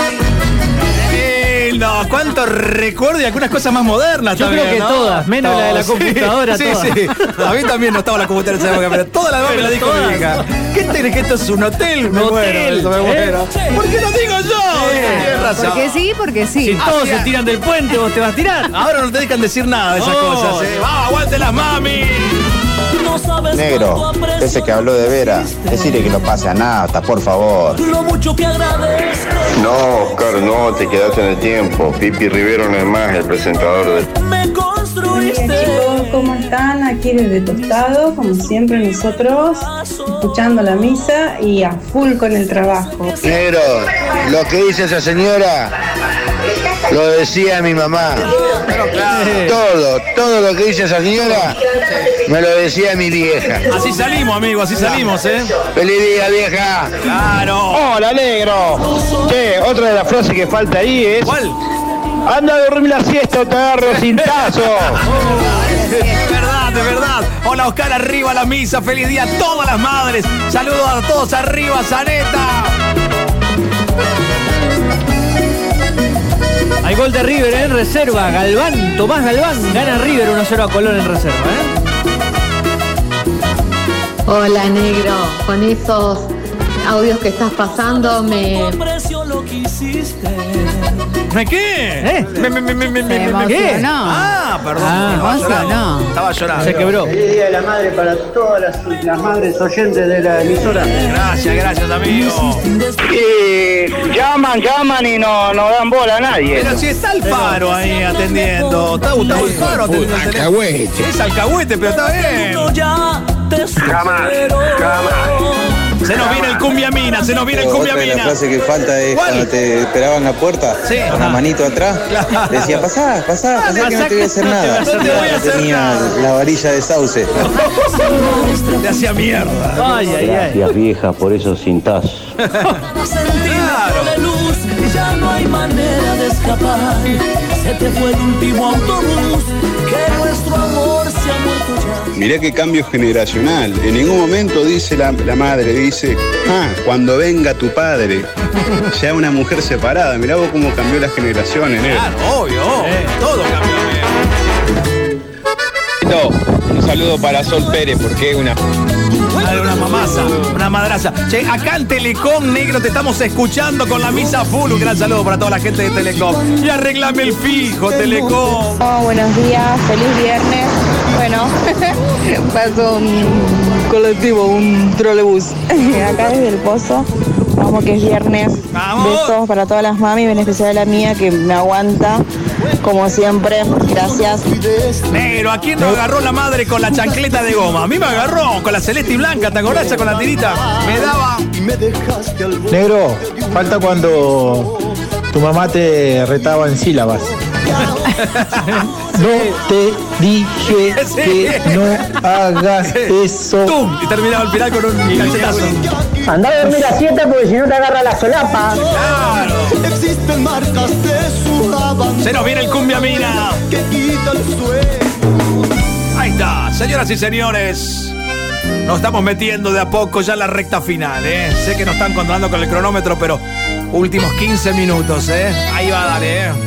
No, cuánto recuerdo y algunas cosas más modernas. Yo también, creo que ¿no? todas, menos no, la de la sí, computadora. Sí, todas. sí. A mí también no estaba la computadora en esa época, pero toda la demás me la dijo mi hija. ¿Qué tenés que esto es un hotel? Me Un muero, hotel, eso me ¿eh? muero. ¿Por qué no digo yo? Tienes razón. Porque sí, porque sí. Si todos se tiran del puente, vos te vas a tirar. Ahora no te dejan decir nada de esas Oh. cosas, ¿eh? ¡Vamos, aguante las mami! Negro, ese que habló de veras, decirle que no pase a nada, por favor. Lo mucho que agradezco. No, Oscar, no, te quedaste en el tiempo. Pipi Rivero no es más el presentador de... Me construiste. Chicos, ¿cómo están? Aquí desde Tostado, como siempre nosotros, escuchando la misa y a full con el trabajo. Negro, lo que dice esa señora, lo decía mi mamá. Todo, todo lo que dice esa señora, me lo decía mi vieja. Así salimos, amigo, así salimos, ¿eh? ¡Feliz día, vieja! ¡Claro! Hola, negro. Che, otra de las frases que falta ahí es... ¿Cuál? Anda a dormir la siesta o te agarro cintazo. De verdad, de verdad. Hola, Oscar, arriba la misa. Feliz día a todas las madres. Saludos a todos arriba, Zaneta. Hay gol de River en reserva. Galván, Tomás Galván, gana River uno cero a Colón en reserva, ¿eh? Hola, negro. Con esos audios que estás pasando me... ¿Me qué? ¿Eh? Me, me, me, me, me, Se me, me, emocionó. ¿qué? Ah, Ah, perdón. Ah, estaba, llorando. no. estaba llorando. Se quebró. Feliz Día de la Madre para todas las, las madres oyentes de la emisora. Gracias, gracias, amigo. Y llaman, llaman y no, no dan bola a nadie. Pero si está el Faro ahí atendiendo. Está Gustavo el Faro atendiendo. el teléfono. Alcahuete. Es alcahuete, pero está bien. Jamás, jamás. Se nos viene el cumbia mina, se nos viene el cumbia Otra de mina. la frase que falta es ¿Cuál? cuando te esperaban en la puerta, Sí. con la manito atrás, Claro. decía, pasá, pasá, pasá que no te voy a hacer nada. No te voy a hacer Tenía nada. la varilla de sauce. Te hacía mierda. Ay, ay, ay. Gracias vieja por esos cintas. Claro. luz, ya no hay manera de escapar. Se te fue el último autobús, que nuestro amor se ha muerto ya. Mirá qué cambio generacional. En ningún momento dice la, la madre, dice, ah, cuando venga tu padre. Ya una mujer separada. Mirá vos cómo cambió las generaciones, ¿eh? Claro, obvio. Todo cambió bien. Un saludo para Sol Pérez, porque es una... Dale, una mamaza, una madraza. Che, acá en Telecom, negro, te estamos escuchando con la misa full. Un gran saludo para toda la gente de Telecom. Y arreglame el fijo, Telecom. Oh, buenos días, feliz viernes. Bueno, pasó un colectivo, un trolebús. Acá desde el Pozo, vamos que es viernes. ¡Vamos! Besos para todas las mamis, en especial a la mía que me aguanta, como siempre. Gracias. Negro, ¿a quién nos agarró la madre con la chancleta de goma? A mí me agarró con la celeste y blanca, ¿te acordás? Con la tirita. Me daba... Negro, falta cuando tu mamá te retaba en sílabas. No te dije Sí. que no hagas eso. ¡Tum! Y terminaba el final con un cachetazo. Andá a dormir a siete porque si no te agarra la solapa. ¡Claro! Existen marcas de su abandono Se nos viene el cumbia mina. que quita el sueño. Ahí está, señoras y señores. Nos estamos metiendo de a poco ya en la recta final, ¿eh? Sé que no están controlando con el cronómetro, pero últimos quince minutos, ¿eh? Ahí va, dale, ¿eh?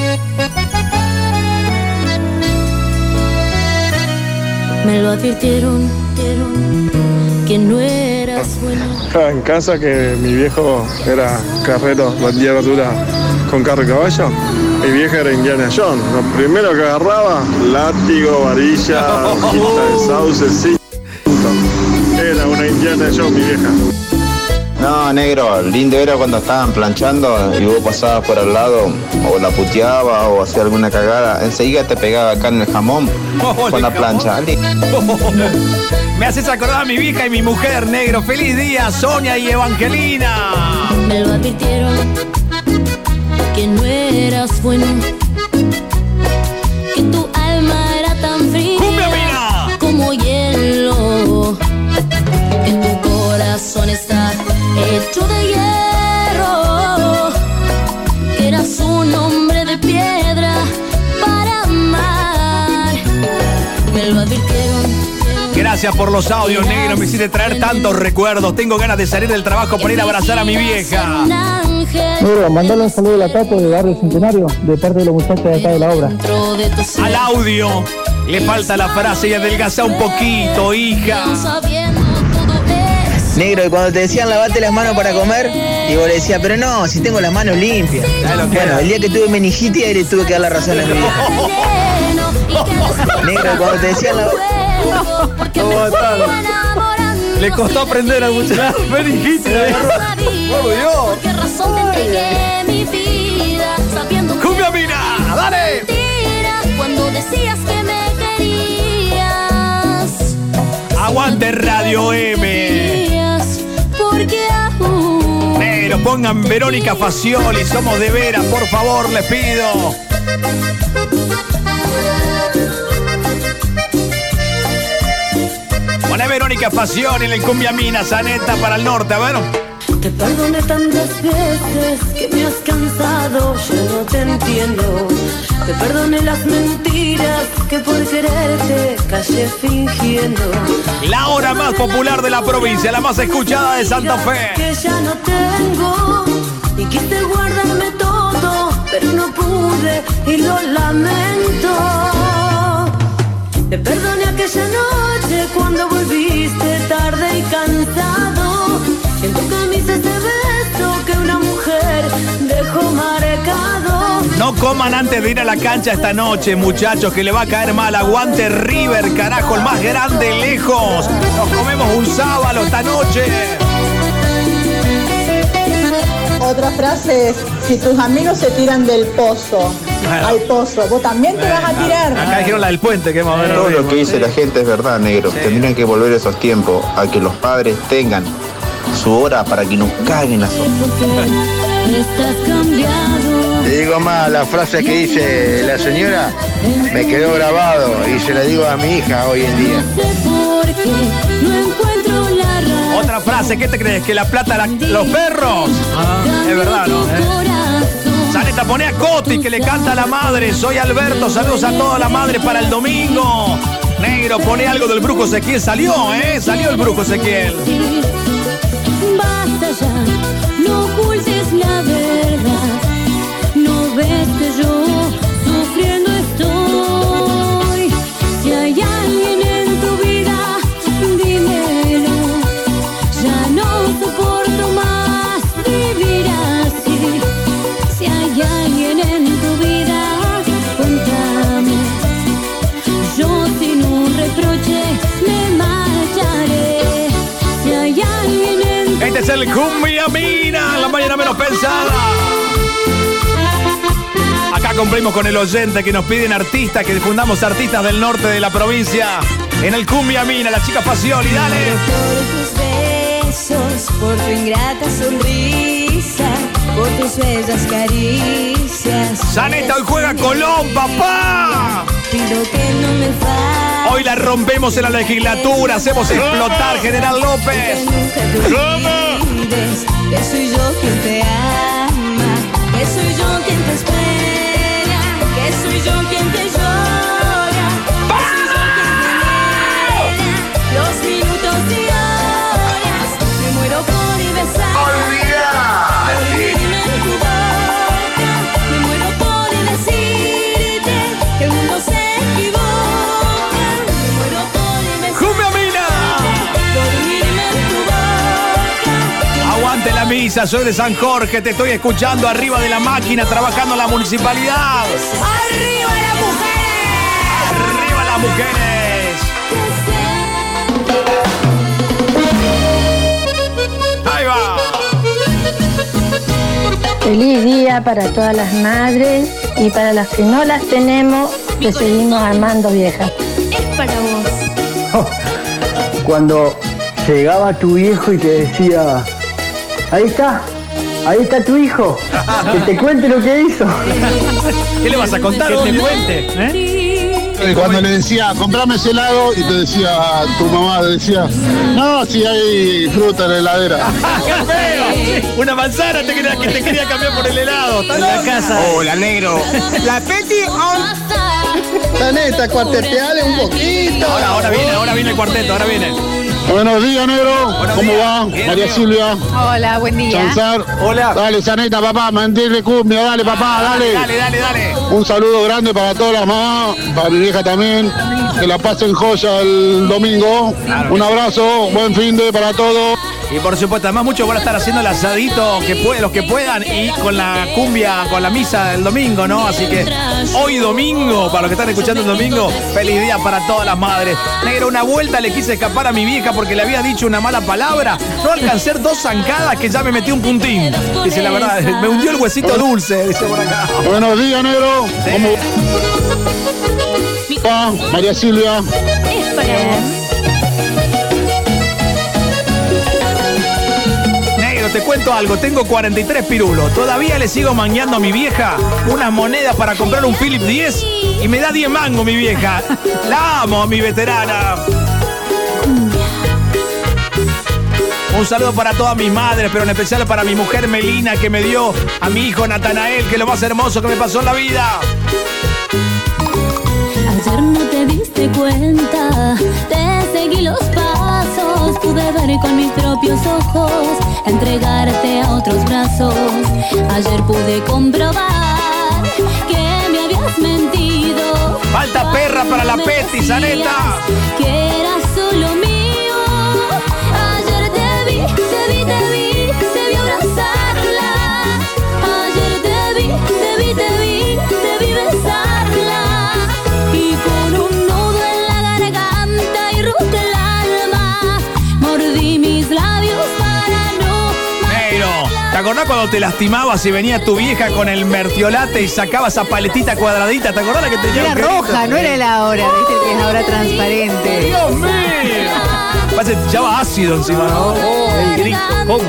Me lo advirtieron que no eras bueno. En casa que mi viejo era carrero, vendía verdura con carro y caballo. Mi vieja era Indiana Jones. Lo primero que agarraba, látigo, varilla, hojita de sauce, cinto. Era una Indiana Jones mi vieja. No, negro, lindo era cuando estaban planchando y vos pasabas por al lado o la puteaba o hacía alguna cagada. Enseguida te pegaba acá en el jamón con la plancha. Me haces acordar a mi vieja y mi mujer, negro. ¡Feliz día, Sonia y Evangelina! Me lo advirtieron que no eras bueno, que tu alma era tan fría como hielo, que tu corazón está hecho de hierro, que eras un hombre de piedra para amar. Me lo advirtieron. Gracias por los audios, negro. Me hiciste traer tantos recuerdos. Tengo ganas de salir del trabajo para ir a abrazar a mi vieja. Negro, mandale un saludo a la Tato de Barrio Centenario, de parte de los muchachos de acá de la obra. Al audio le falta la frase y adelgaza un poquito, hija. Negro, y cuando te decían lavate las manos para comer, y vos le decías, pero no, si tengo las manos limpias. Bueno, el día que tuve meningitis, ahí le tuve que dar la razón a mi vieja. Negro, y cuando te decían la... Le costó aprender a muchachos. Meningitis. ¡Por Dios! ¿Qué razón te entregué mi vida sabiendo que ¡Cumbia mina! ¡Dale! mentiras cuando decías que me querías? ¡Aguante Radio M! Porque aún Negro, pongan Verónica Facioli. Somos de veras, por favor, les pido. Poné Verónica Facioli en el Cumbia Mina, Saneta para el norte, a ver. te perdoné tantas veces que me has cansado, yo no te entiendo. Te perdoné las mentiras que por quererte callé fingiendo. La hora más popular de la provincia, la más escuchada de Santa Fe. Que ya no tengo y quise guardarme todo, pero no pude y lo lamento. Te perdoné aquella noche cuando volviste tarde y cansado. En tu camisa ese beso que una mujer dejó marcado. No coman antes de ir a la cancha esta noche, muchachos, que le va a caer mal. Aguante River, carajo, el más grande lejos. Nos comemos un sábado esta noche. Otra frase es, si tus amigos se tiran del pozo, bueno, al pozo, vos también te vas a tirar. Acá dijeron la del puente, que vamos a ver. Todo lo que dice la gente es verdad, negro. Sí. Tendrían que volver esos tiempos a que los padres tengan su hora para que nos caguen las horas. Te digo más, la frase que dice la señora me quedó grabado y se la digo a mi hija hoy en día. Otra frase, ¿qué te crees? ¿Que la plata la, los perros? Ah, es verdad, ¿no? ¿Eh? Saneta, pone a Coti que le canta a la madre. Soy Alberto, saludos a toda la madre para el domingo. Negro, pone algo del Brujo Ezequiel. Salió, ¿eh? Salió el Brujo Ezequiel. Basta ya, no ocultes la verdad. No ves que yo sufriendo estoy. Si hay alguien en tu vida, dímelo. Ya no soporto más vivir así. Si hay alguien en tu vida, cuéntame. Yo sin un reproche me marcharé. Si hay alguien en tu Este es el Cumbia Mina, la mañana menos pensada. Acá cumplimos con el oyente que nos piden artistas, que difundamos artistas del norte de la provincia. En el Cumbia Mina, la chica Facioli, dale. Por tus besos, por tu ingrata sonrisa, por tus bellas caricias. Saneta, hoy juega Colón, papá. Pido que no me falles. Hoy la rompemos en la legislatura, hacemos explotar General López. ¿Cómo? Que soy yo quien te ama, que soy yo quien te espera, que soy yo quien te llora, que soy yo quien te anhela los minutos y horas. Me muero por y besar, por vivirme en tu boca. Me muero por y decirte que el mundo se equivoca. Me muero por y besar, ¡Cumbia Mina! por vivirme en tu boca. Aguante la misa, soy de San Jorge, te estoy escuchando arriba de la máquina, trabajando en la municipalidad. ¡Arriba las mujeres! ¡Arriba las mujeres! ¡Ahí va! Feliz día para todas las madres y para las que no las tenemos, te seguimos amando, vieja. Es para vos. Cuando llegaba tu viejo y te decía, ahí está, ahí está tu hijo, que te cuente lo que hizo. ¿Qué le vas a contar? Que te cuente, ¿eh? Cuando le decía, comprame ese helado, y te decía, tu mamá le decía, no, si hay fruta en la heladera. ¡Qué feo! Una manzana te quería, que te quería cambiar por el helado. En la casa. Hola, negro. La Peti on. Saneta, cuarteteale un poquito. Ahora, ahora viene, ahora viene el cuarteto, ahora viene. Buenos días, negro. Buenos ¿Cómo días. va? Bien, María bien. Silvia. Hola, buen día. Chanzar. Hola. Dale, Saneta, papá, mandir de cumbia, dale, papá, dale. Dale, dale, dale. Un saludo grande para todas las mamás, para mi vieja también. Que la pasen joya el domingo. Claro. Un abrazo, buen fin de para todos. Y por supuesto, además muchos van a estar haciendo el asadito que puede, los que puedan, y con la cumbia, con la misa del domingo, ¿no? Así que hoy domingo, para los que están escuchando el domingo, feliz día para todas las madres. Negro, una vuelta le quise escapar a mi vieja porque le había dicho una mala palabra. No alcancé dos zancadas que ya me metí un puntín. Dice, la verdad, me hundió el huesito dulce, dice por acá. Buenos días, negro. Sí. ¿Cómo va? María Silvia. Es para vos. Negro, te cuento algo, tengo cuarenta y tres pirulos. Todavía le sigo mangueando a mi vieja unas monedas para comprar un Philips diez y me da diez mangos mi vieja. La amo, mi veterana. Un saludo para todas mis madres, pero en especial para mi mujer Melina, que me dio a mi hijo Natanael, que es lo más hermoso que me pasó en la vida. Ayer no te diste cuenta, te seguí los pasos, pude ver con mis propios ojos, entregarte a otros brazos. Ayer pude comprobar que me habías mentido. Falta perra para la Peti, Saneta. Que era solo mío. Ayer te vi, te vi, te vi, te vi abrazarla. Ayer te vi, te vi, te vi. acordás cuando te lastimabas y venía tu vieja con el mertiolate y sacaba esa paletita cuadradita? ¿Te acordás la que tenía? Era roja, no era la hora, viste que es ahora transparente. ¡Dios mío! Parece que te echaba ácido encima, ¿no? Oh, el grito, ¿cómo?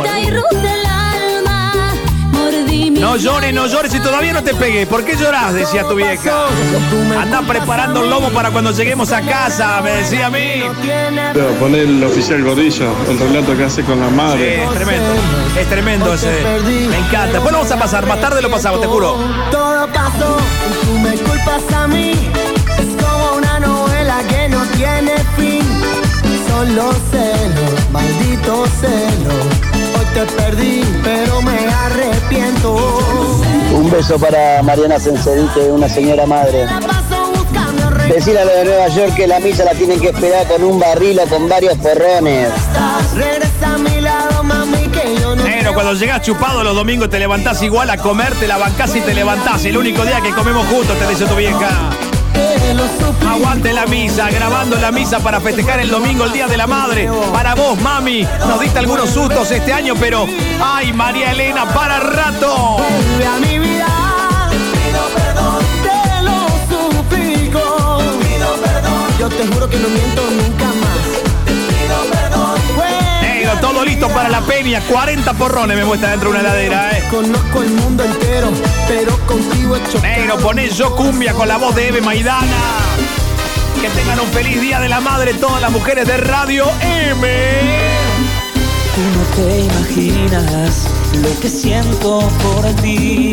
No llores, no llores y todavía no te pegué. ¿Por qué llorás? Decía tu vieja. Anda preparando el lomo para cuando lleguemos a casa, me decía a mí. Pero poner el oficial Gordillo, el relato que hace con la madre. Sí, es tremendo. Es tremendo ese. Me encanta. Después lo vamos a pasar, más tarde lo pasamos, te juro. Todo pasó y tú me culpas a mí. Es como una novela que no tiene fin. Son los celos, malditos celos. Hoy te perdí, pero me arrepiento. Un beso para Mariana Sencerite, una señora madre. Decirle a lo de Nueva York que la misa la tienen que esperar con un barril o con varios porrones. Regresa a mi lado, mami, que yo no. Pero cuando llegás chupado los domingos te levantás igual a comer, te la bancás y te levantás. El único día que comemos juntos, te dice tu vieja. Aguante la misa, grabando la misa para festejar el domingo, el Día de la Madre. Para vos, mami, nos diste algunos sustos este año, pero ¡ay, María Elena, para rato! Vuelve a mi vida, te pido perdón, te lo suplico. Te pido perdón, yo te juro que no miento nunca más. Te pido perdón. Negro, todo listo para la peña, cuarenta porrones me muestra dentro de una heladera, eh. Conozco el mundo entero, pero contigo he hecho. Negro, poné Yo Cumbia con la voz de Eve Maidana. Que tengan un feliz Día de la Madre todas las mujeres de Radio M. Tú no te imaginas lo que siento por ti.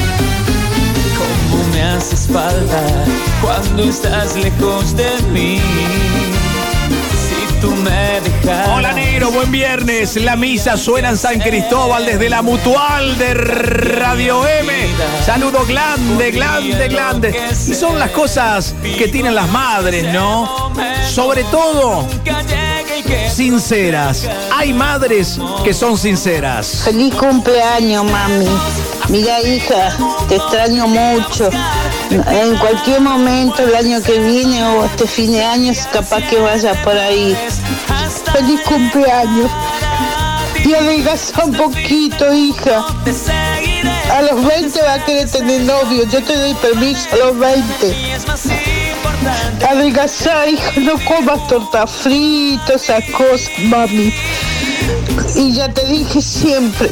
Cómo me haces falta cuando estás lejos de mí. Si tú me dejas. Hola negro, buen viernes. La misa suena en San Cristóbal desde la Mutual de Radio M. Saludo grande, grande, grande. Y son las cosas que tienen las madres, ¿no? Sobre todo sinceras. Hay madres que son sinceras. Feliz cumpleaños, mami. Mira, hija, te extraño mucho. En cualquier momento, el año que viene o este fin de año, capaz que vaya por ahí. Feliz cumpleaños. Y adelgaza un poquito, hija. A los veinte va a querer tener novio. Yo te doy permiso a los veinte. Adelgazá, hija, no comas torta frita, esas cosas, mami. Y ya te dije siempre,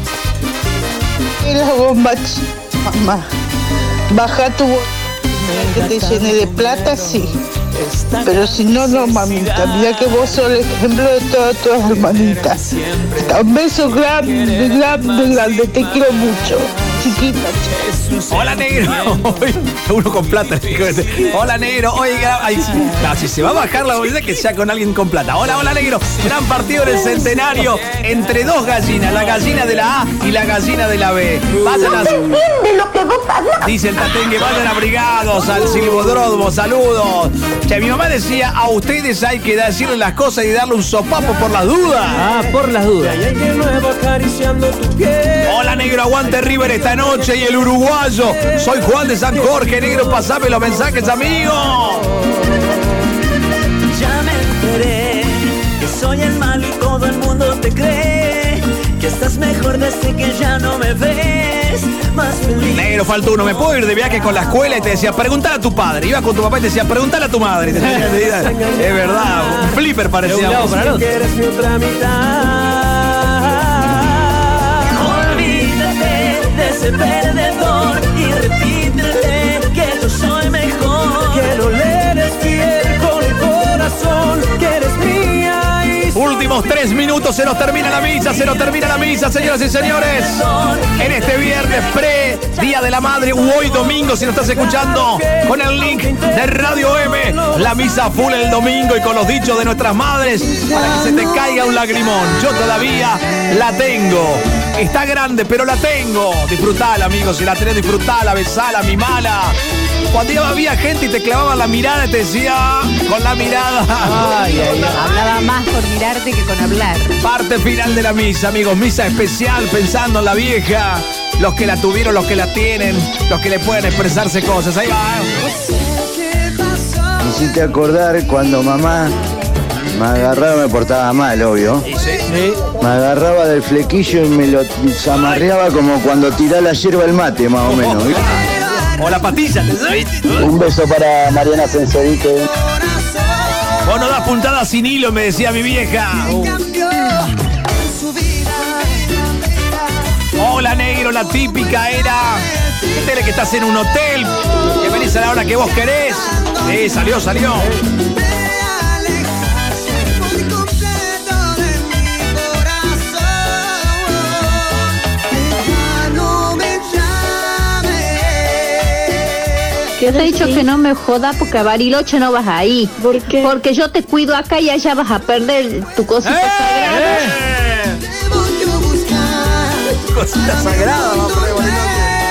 la bomba, mamá, baja tu bomba, que te llene de plata, sí. Pero si no, no, mamita. Mira que vos sos el ejemplo de todas tus hermanitas. Un beso grande, grande, grande. Te quiero mucho. Chiquita. Hola negro. Uno con plata. Hola negro. Oiga, ay, no, si se va a bajar la bolsa, que sea con alguien con plata. Hola, hola negro. Gran partido en el centenario entre dos gallinas. La gallina de la A y la gallina de la B. Vayan a... Dice el tatengue, vayan abrigados al silbodromo. Saludos. Che, mi mamá decía, a ustedes hay que decirle las cosas y darle un sopapo por las dudas. Ah, por las dudas. Hola negro, aguante River esta noche y el uruguayo. Soy Juan de San Jorge, negro, pasame los mensajes, amigo. Ya me enteré que soy el malo y todo el mundo te cree que estás mejor desde que ya no me ves más feliz. Negro, falta uno. Me puedo ir de viaje con la escuela y te decía, preguntale a tu padre. Iba con tu papá y te decía, preguntale a tu madre. Te decía, es verdad, un flipper parecía. De un para otro. Eres mi otra mitad. Olvídate de ese perdedor y repítete que yo soy mejor. Que no le eres fiel con el corazón, que eres mía. Últimos tres minutos, se nos termina la misa, se nos termina la misa, señoras y señores. En este viernes pre, Día de la Madre, u hoy domingo, si nos estás escuchando, con el link de Radio M, la misa full el domingo y con los dichos de nuestras madres, para que se te caiga un lagrimón. Yo todavía la tengo. Está grande, pero la tengo. Disfrutala, amigos, si la tenés, disfrutala, besala, mimala. Cuando había gente y te clavaban la mirada, te decía, con la mirada. Ay, ay, ay. Hablaba más por mirarte que con hablar. Parte final de la misa, amigos. Misa especial pensando en la vieja. Los que la tuvieron, los que la tienen, los que le pueden expresarse cosas. Ahí va. Me hiciste acordar cuando mamá me agarraba, me portaba mal, obvio. ¿Sí? Me agarraba del flequillo y me lo zamarreaba como cuando tirá la hierba el mate, más o menos. O la patilla, ¿te sabes? Un beso para Mariana Senserite. Vos no das puntadas sin hilo, me decía mi vieja. Hola, negro, la típica era... ¿Qué que estás en un hotel? Que venís a la hora que vos querés. Sí, salió, salió. Yo te he dicho que no me joda porque a Bariloche no vas ahí. ¿Por qué? Porque yo te cuido acá y allá vas a perder tu cosita ¡Eh! sagrada. ¡Eh! Cosita sagrada, vamos a poner Bariloche.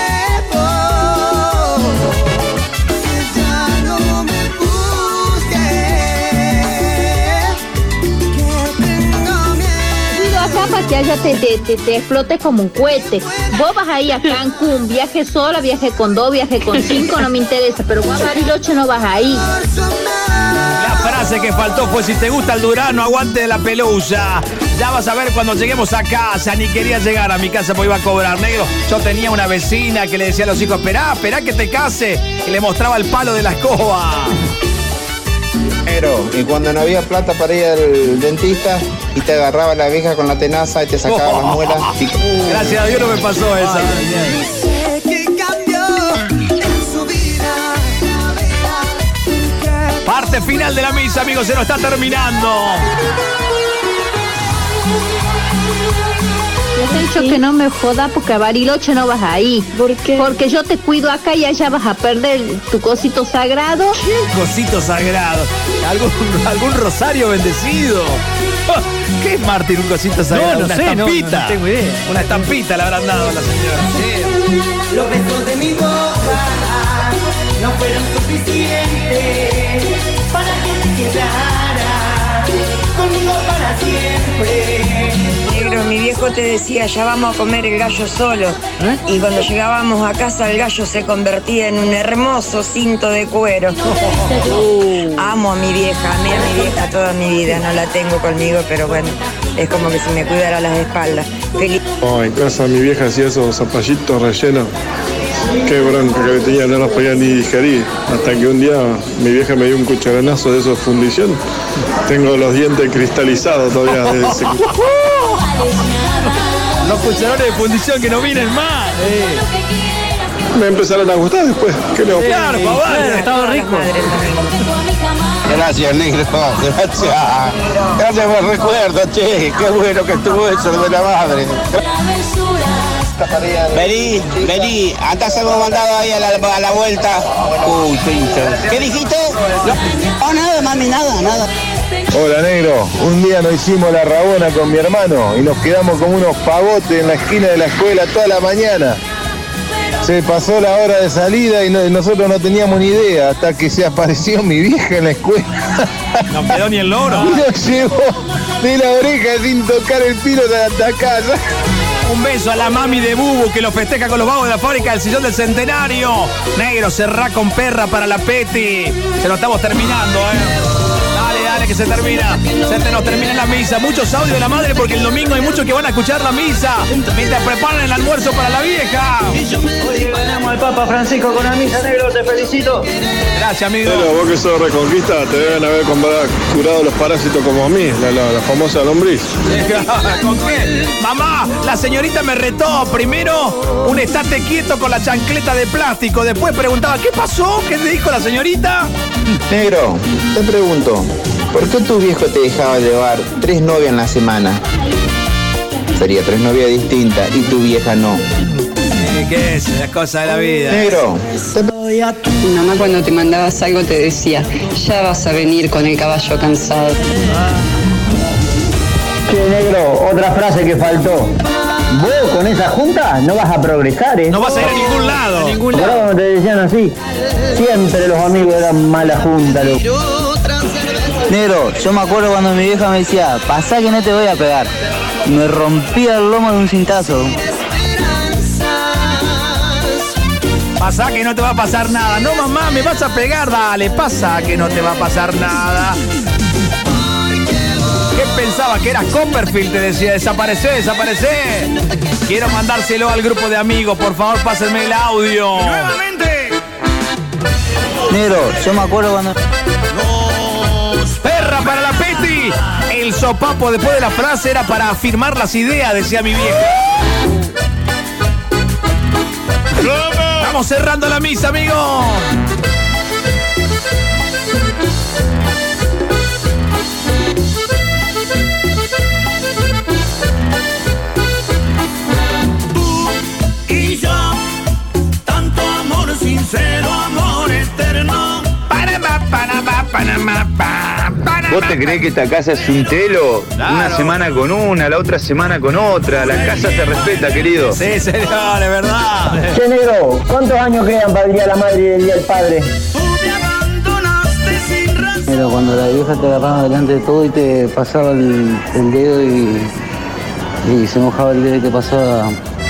Para que allá te, te, te, te explote como un cohete. Vos vas ahí a Cancún, viaje sola, viaje con dos, viaje con cinco, no me interesa, pero vos a Bariloche no vas ahí. La frase que faltó fue: si te gusta el Durano, aguante de la pelusa. Ya vas a ver cuando lleguemos a casa. Ni quería llegar a mi casa porque iba a cobrar, negro. Yo tenía una vecina que le decía a los hijos: esperá, esperá que te case, y le mostraba el palo de la escoba. Pero, y cuando no había plata para ir al dentista y te agarraba la vieja con la tenaza y te sacaba Oh. las muelas. Y... Gracias a Dios no me pasó esa. Parte final de la misa, amigos, se nos está terminando. Yo te he dicho que no me joda porque a Bariloche no vas ahí. ¿Por qué? Porque yo te cuido acá y allá vas a perder tu cosito sagrado. ¿Qué cosito sagrado? ¿Algún, algún rosario bendecido? ¿Qué es, Martín, un cosito sagrado? No, no Una sé, estampita. no, no tengo idea. Una estampita le habrán dado a la señora. Los besos de mi boca no fueron suficientes para que te quedara conmigo para siempre. Negro, mi viejo te decía: ya vamos a comer el gallo solo. ¿Eh? Y cuando llegábamos a casa, el gallo se convertía en un hermoso cinto de cuero. Uh. Amo a mi vieja, amé a mi vieja toda mi vida. No la tengo conmigo, pero bueno, es como que si me cuidara las espaldas. Feliz. Oh, en casa mi vieja hacía esos zapallitos rellenos. Qué bronca que le tenía, no los podía ni digerir. Hasta que un día mi vieja me dio un cucharanazo de esos fundición. Tengo los dientes cristalizados todavía desde ese... Los cucharones de fundición que no vienen más. Eh. Me empezaron a gustar después. ¿Qué le Claro, claro, estaba rico. Gracias, negro, gracias. Gracias por el recuerdo, che. Qué bueno que estuvo eso de la madre. Vení, vení, antes hemos mandado ahí a la, a la vuelta. Uy, qué hincha. ¿Qué dijiste? No, no, nada, mami, nada, nada. Hola, negro. Un día nos hicimos la rabona con mi hermano y nos quedamos como unos pavotes en la esquina de la escuela toda la mañana. Se pasó la hora de salida y no, nosotros no teníamos ni idea hasta que se apareció mi vieja en la escuela. No quedó ni el loro. Y nos llevó de la oreja sin tocar el pino hasta casa. Un beso a la mami de Bubu que lo festeja con los vagos de la fábrica del sillón del centenario. Negro, cerrá con perra para la Peti. Se lo estamos terminando, eh. Dale, dale, que se termina. Se te nos termina la misa. Muchos audios de la madre porque el domingo hay muchos que van a escuchar la misa mientras preparan el almuerzo para la vieja. Hoy ganamos al Papa Francisco con la misa, negro, te felicito. Gracias, amigo. Pero vos que sos reconquista, te deben haber curado los parásitos como a mí, la, la, la famosa lombriz. ¿Con qué? Mamá, la señorita me retó. Primero, un estate quieto con la chancleta de plástico. Después preguntaba, ¿qué pasó? ¿Qué te dijo la señorita? Negro, te pregunto, ¿por qué tu viejo te dejaba llevar tres novias en la semana? Sería tres novias distintas y tu vieja no. Eh, ¿Qué es? La cosa de la vida. Negro, Tu mamá cuando te mandabas algo te decía: ya vas a venir con el caballo cansado. Che, negro, otra frase que faltó. Vos con esa junta no vas a progresar, ¿eh? No vas a ir a ningún lado. A ningún lado. Cuando te decían así, siempre los amigos eran mala junta, loco. Negro, yo me acuerdo cuando mi vieja me decía: pasá que no te voy a pegar. Me rompía el lomo de un cintazo. Pasá que no te va a pasar nada. No, mamá, me vas a pegar. Dale, pasa que no te va a pasar nada. ¿Qué pensaba? Que eras Copperfield, te decía, desaparecé, desaparecé. Quiero mandárselo al grupo de amigos, por favor, pásenme el audio. Nuevamente. Negro, yo me acuerdo cuando... Perra para la Peti. El sopapo después de la frase era para afirmar las ideas, decía mi vieja. Estamos cerrando la misa, amigo. Tú y yo, tanto amor sincero, amor eterno. Panamá, Panamá, Panamá, Panamá. ¿Vos te creés que esta casa es un telo? Claro. Una semana con una, la otra semana con otra. La casa se respeta, querido. Sí, señor, es verdad. Che, negro, ¿cuántos años quedan para el día de la madre y el día del padre? Pero cuando la vieja te agarraba delante de todo y te pasaba el, el dedo y, y se mojaba el dedo y te pasaba...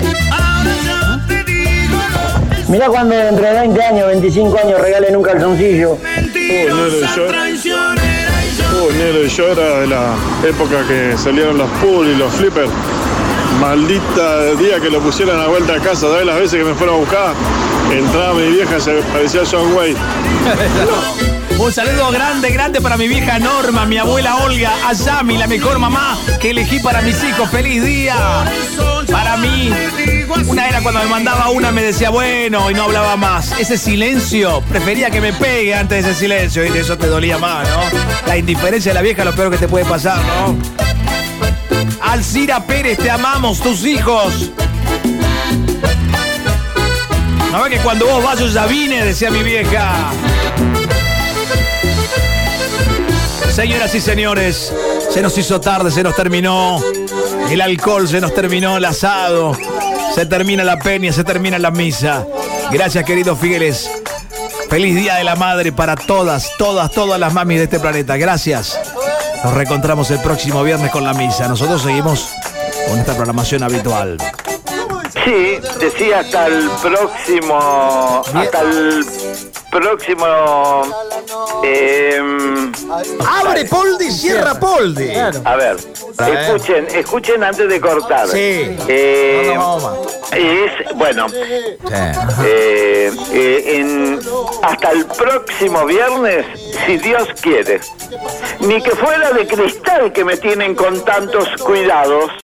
Mirá cuando dentro de veinte años, veinticinco años regalen un calzoncillo. Oh, negro, yo, oh, negro, yo era de la época que salieron los pool y los flippers. Maldita día que lo pusieran a vuelta a casa. ¿Sabes las veces que me fueron a buscar? Entraba mi vieja y se parecía a John Wayne. Un saludo grande, grande para mi vieja Norma, mi abuela Olga, a Yami, la mejor mamá que elegí para mis hijos. ¡Feliz día! Para mí, una era cuando me mandaba una, me decía bueno y no hablaba más. Ese silencio, prefería que me pegue antes de ese silencio y de eso te dolía más, ¿no? La indiferencia de la vieja es lo peor que te puede pasar, ¿no? Alcira Pérez, te amamos, tus hijos. ¿No ves que cuando vos vas yo ya vine? Decía mi vieja. Señoras y señores, se nos hizo tarde, se nos terminó el alcohol, se nos terminó el asado, se termina la peña, se termina la misa. Gracias, queridos fieles. Feliz Día de la Madre para todas, todas, todas las mamis de este planeta. Gracias. Nos reencontramos el próximo viernes con la misa. Nosotros seguimos con esta programación habitual. Sí, decía hasta el próximo... Hasta el próximo... Eh, Abre Poldi, cierra Poldi. A ver, escuchen, escuchen antes de cortar. Sí. Eh, es, bueno, eh, eh, en, hasta el próximo viernes, si Dios quiere. Ni que fuera de cristal que me tienen con tantos cuidados.